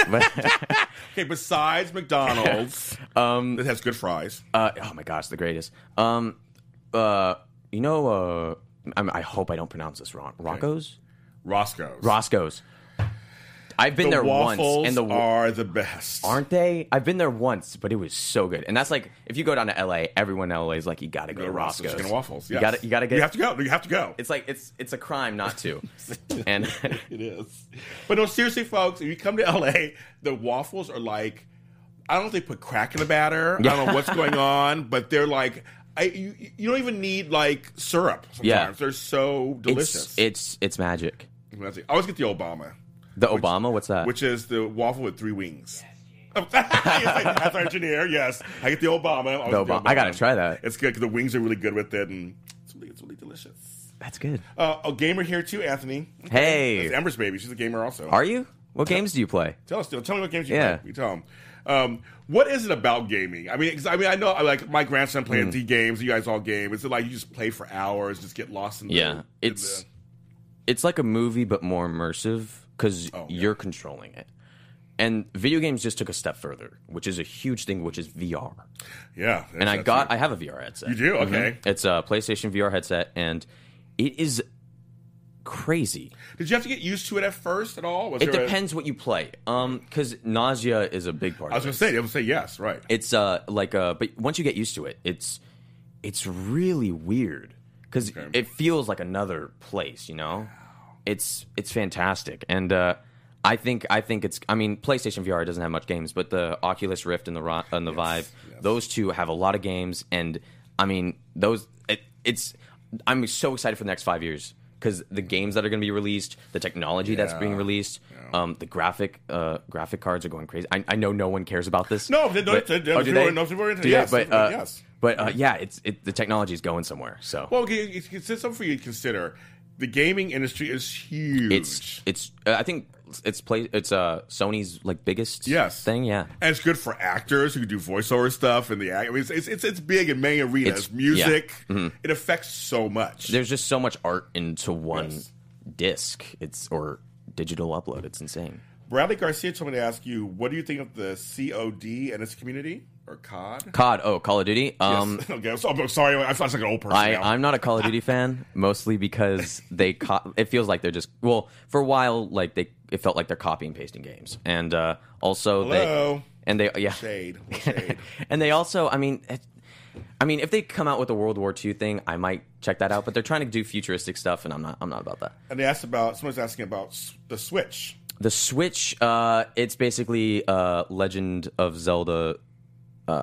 Okay, besides McDonald's, um, that has good fries. Uh, oh my gosh, the greatest. Um, uh, you know, uh, I, I hope I don't pronounce this wrong. Rocco's, Roscoe's, Roscoe's. I've been The there once, waffles and the are the best, aren't they? I've been there once, but it was so good. And that's like, if you go down to L A, everyone in L A is like, you got to go to Roscoe's Roscoe's. chicken and waffles. You Yes. got to, you got to get. You have to go. You have to go. It's like it's it's a crime not to. And it is. But no, seriously, folks, if you come to L A, the waffles are like, I don't know if they put crack in the batter. I don't know what's going on, but they're like, I you, you don't even need like syrup. Sometimes Yeah. they're so delicious. It's it's, it's magic. I always get the Obama. The Obama, what's that? Which is the waffle with three wings. yes, I, as our engineer, yes, I get the Obama. I always The get Obama. I gotta try that. It's good because the wings are really good with it, and it's really, it's really delicious. That's good. Uh, a gamer here too, Anthony. Hey. That's Ember's baby. She's a gamer also. Are you? What games do you play? Tell us. Tell me what games you Yeah. play. You tell them. Um, what is it about gaming? I mean, 'cause, I mean, I know like my grandson playing Mm. D games. You guys all game. Is it like you just play for hours, just get lost in the Yeah, in it's the- it's like a movie but more immersive because Oh, you're controlling it. And video games just took a step further, which is a huge thing, which is V R. Yeah, and I that's got it. I have a V R headset. You do? Okay. Mhm. It's a PlayStation V R headset, and it is crazy. Did you have to get used to it at first at all? Was It there a- depends what you play. Um, because nausea is a big part. I was of going to say. I would say yes. Right. It's uh like uh, but once you get used to it, it's it's really weird because it feels like another place. You know, it's it's fantastic, and uh, I think I think it's. I mean, PlayStation V R doesn't have much games, but the Oculus Rift and the Ro- and the Vive, those two have a lot of games, and I mean those. It, it's. I'm so excited for the next five years. Because the games that are going to be released, the technology that's Yeah. being released, um, the graphic uh, graphic cards are going crazy. I, I know no one cares about this. No, they don't- but- they- they- oh, do people they? are- no, people are into- Do they? yes, but uh, yes. but uh, yeah, it's it, the technology is going somewhere. So Well, okay, it's, it's something for you to consider. The gaming industry is huge. it's it's uh, I think it's play it's uh Sony's like biggest Yes. thing. Yeah, and it's good for actors who do voiceover stuff and the act. I mean, it's it's it's, it's big in many arenas. It's- Music, yeah. Mhm. it affects so much. there's just so much art into one disc. It's or digital upload. It's insane. Bradley Garcia told me to ask you, what do you think of the C O D and its community or C O D? C O D. Oh, Call of Duty. Um, yes. Okay, I'm so- I'm sorry, I feel like an old person. I, now. I'm not a Call of Duty fan, mostly because they co- it feels like they're just well for a while like they it felt like they're copy and pasting games, and uh, also Hello. they and they yeah Shade. Shade. and they also I mean it, I mean if they come out with a World War Two thing I might check that out, but they're trying to do futuristic stuff and I'm not I'm not about that. And they asked about someone's asking about s- the Switch. The Switch, uh, it's basically uh, Legend of Zelda. Uh,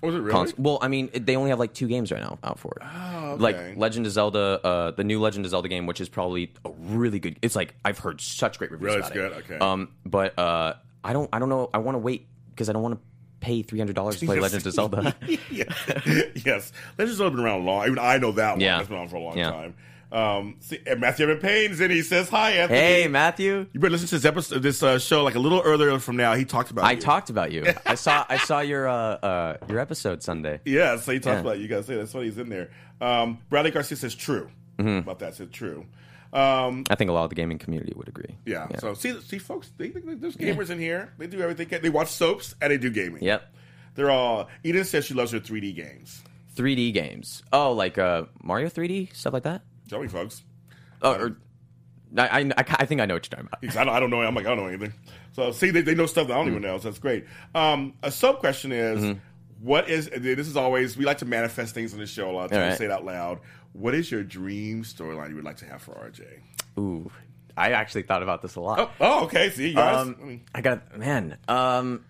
Was it really? Cons- well, I mean, it- they only have like two games right now out for it. Oh, okay. Like Legend of Zelda, uh, the new Legend of Zelda game, which is probably a really good. It's like I've heard such great reviews Really, about it's it. good? Okay. Um, but uh, I don't, I don't know. I want to wait because I don't want to pay three hundred dollars to play Yes. Legend of Zelda. yes. yes. Legend of Zelda been around a long. Even I know that one. Yeah. It's been around for a long Yeah. time. Um, see, and Matthew Evan Payne's in. He says, "Hi, Anthony." Hey, Matthew. You better listen to this episode, this uh, show, like a little earlier from now. He talked about. I you. talked about you. I saw, I saw your, uh, uh, your episode Sunday. Yeah, so he talks Yeah. about you guys. That's why he's in there. Um, Bradley Garcia says true Mhm. about that. Said true. Um, I think a lot of the gaming community would agree. yeah, So see, see, folks, they, they, there's gamers in here. They do everything. They watch soaps and they do gaming. Yep. They're all. Eden says she loves her three D games. three D games. Oh, like uh, Mario three D stuff like that. Tell me, folks. Oh, or, I, I, I think I know what you're talking about. Because I don't, I don't know. I'm like, I don't know anything. So see, they, they know stuff that I don't even know. So that's great. Um, a sub question is, Mm-hmm. what is? This is always we like to manifest things on the show a lot of times. All right. Say it out loud. What is your dream storyline you would like to have for R J? Ooh, I actually thought about this a lot. Oh, oh okay. See, you guys. Um, I mean- I got man. Um,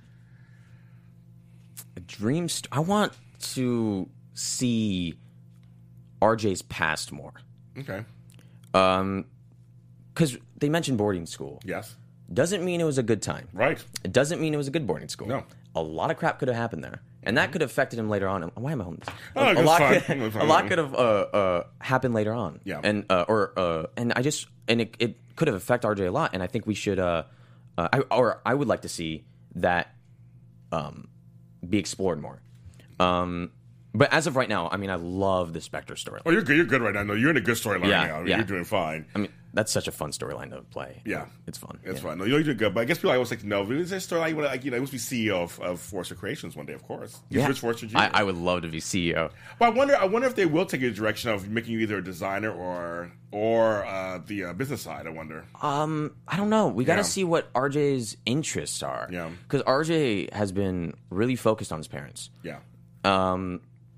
a dream. St- I want to see R J's past more. Okay. Um, because they mentioned boarding school. Yes. Doesn't mean it was a good time. Right. It doesn't mean it was a good boarding school. No. A lot of crap could have happened there, and that could have affected him later on. Why am I holding this? Oh, a, it's lot fine. could, It's a fine. lot could have uh, uh, happened later on. Yeah. And uh, or uh, and I just and it, it could have affected R J a lot, and I think we should uh, uh I or I would like to see that um be explored more. Um, but as of right now, I mean, I love the Spectre story. Oh, you're good. You're good right now. No, you're in a good storyline Yeah, now. I mean, yeah. You're doing fine. I mean, that's such a fun storyline to play. Yeah. It's fun. It's Yeah. fun. No, you're doing good. But I guess people always like to know, is there a storyline you want to, like, you know, you must be C E O of, of Forrester Creations one day, of course. You're Yeah. Rich Forrester Junior I, I would love to be C E O. But I wonder, I wonder if they will take you in the direction of making you either a designer or or uh, the uh, business side. I wonder. Um, I don't know. We got to Yeah. see what R J's interests are. Yeah. Because R J has been really focused on his parents. Yeah. Um,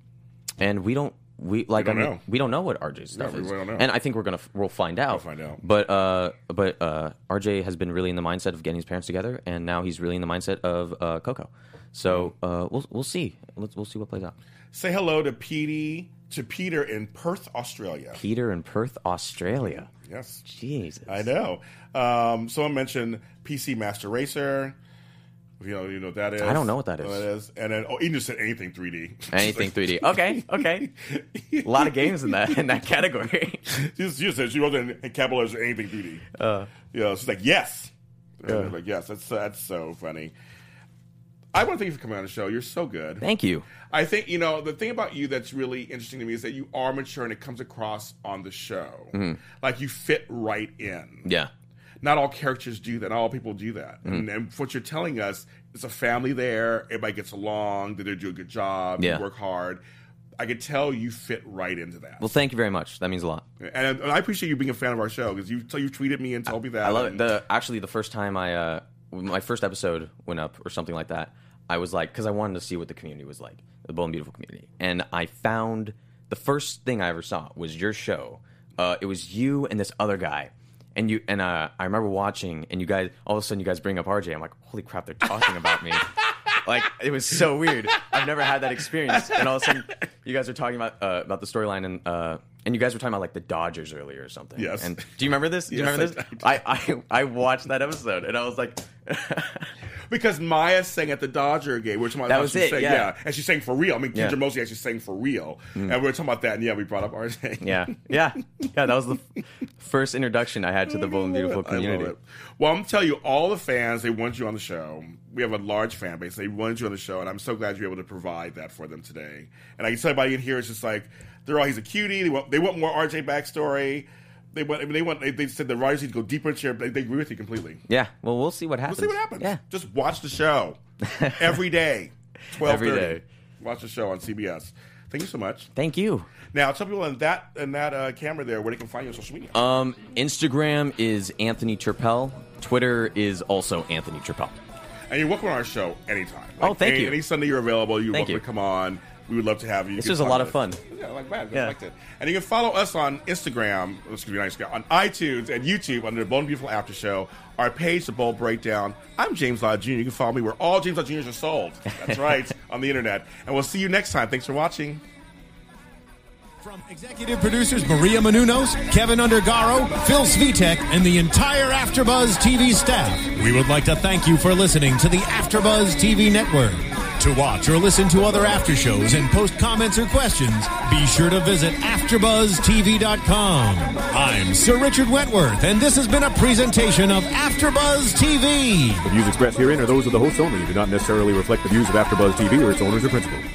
and we don't. We like. don't I mean, know. we don't know what R J's No, stuff we is. really don't know. And I think we're gonna. We'll find out. We'll find out. But uh, but uh, R J has been really in the mindset of getting his parents together, and now he's really in the mindset of uh, Coco. So uh, we'll we'll see. Let's we'll see what plays out. Say hello to Petey, to Peter in Perth, Australia. Peter in Perth, Australia. Yes. Jesus. I know. Um, someone mentioned P C Master Racer. You know, you know what that is. I don't know what that is. What that is. And then, oh, Eden just said anything three D. Anything three D. Okay, okay. A lot of games in that in that category. she, just, she just said she wrote in, in capital letters anything three D. Uh, you know, she's like, yes. And Yeah. they're like, yes, that's that's so funny. I want to thank you for coming on the show. You're so good. Thank you. I think, you know, the thing about you that's really interesting to me is that you are mature and it comes across on the show. Mhm. Like you fit right in. Yeah. Not all characters do that. Not all people do that. Mhm. And, and what you're telling us is a family there. Everybody gets along. That they do a good job. Yeah. You work hard. I could tell you fit right into that. Well, thank you very much. That means a lot. And, and I appreciate you being a fan of our show because you you tweeted me and told me that. I love it. and- The actually the first time I uh, when my first episode went up or something like that, I was like, because I wanted to see what the community was like, the Bold and Beautiful community, and I found the first thing I ever saw was your show. Uh, it was you and this other guy. And you and uh, I remember watching, and you guys all of a sudden you guys bring up R J. I'm like, holy crap, they're talking about me. Like it was so weird. I've never had that experience. And all of a sudden, you guys are talking about uh, about the storyline, and uh, and you guys were talking about like the Dodgers earlier or something. Yes. And do you remember this? Do you Yes, remember this? I- I, I I watched that episode, and I was like, because Maya sang at the Dodger game. We were talking about That how was she it, sang, yeah. And she sang for real. I mean, Yeah. Kendra Mosley actually sang for real. Mm. And we were talking about that, and yeah, we brought up R J. yeah, yeah, yeah. That was the f- first introduction I had to the Bold and Beautiful I love community. it. Well, I'm telling you, all the fans, they want you on the show. We have a large fan base. They wanted you on the show, and I'm so glad you're able to provide that for them today. And I can tell everybody in here, it's just like, they're all, he's a cutie. They want, they want more R J backstory. They want, they want, they, they said the writers need to go deeper into your, they, they agree with you completely. Yeah. Well, we'll see what happens. We'll see what happens. Yeah. Just watch the show every day, twelve thirty. Every day. Watch the show on C B S. Thank you so much. Thank you. Now, tell people in that in that uh, camera there where they can find you on social media. Um, Instagram is Anthony Turpel. Twitter is also Anthony Turpel. And you're welcome on our show anytime. Oh, thank any, you. Any Sunday you're available, you're Thank welcome you. to come on. we would love to have you. This You was can a talk lot to of us. fun. Yeah, I like that. I Yeah. liked it. And you can follow us on Instagram, excuse me, not Instagram, on iTunes and YouTube under the Bold and Beautiful After Show. Our page, The Bold Breakdown. I'm James Lott Junior You can follow me where all James Lott Juniors are sold. That's right, on the internet. And we'll see you next time. Thanks for watching. From executive producers Maria Menounos, Kevin Undergaro, Phil Svitek, and the entire AfterBuzz T V staff, we would like to thank you for listening to the AfterBuzz T V network. To watch or listen to other after shows and post comments or questions, be sure to visit after buzz T V dot com. I'm Sir Richard Wentworth, and this has been a presentation of AfterBuzz T V. The views expressed herein are those of the hosts only and do not necessarily reflect the views of AfterBuzz T V or its owners or principals.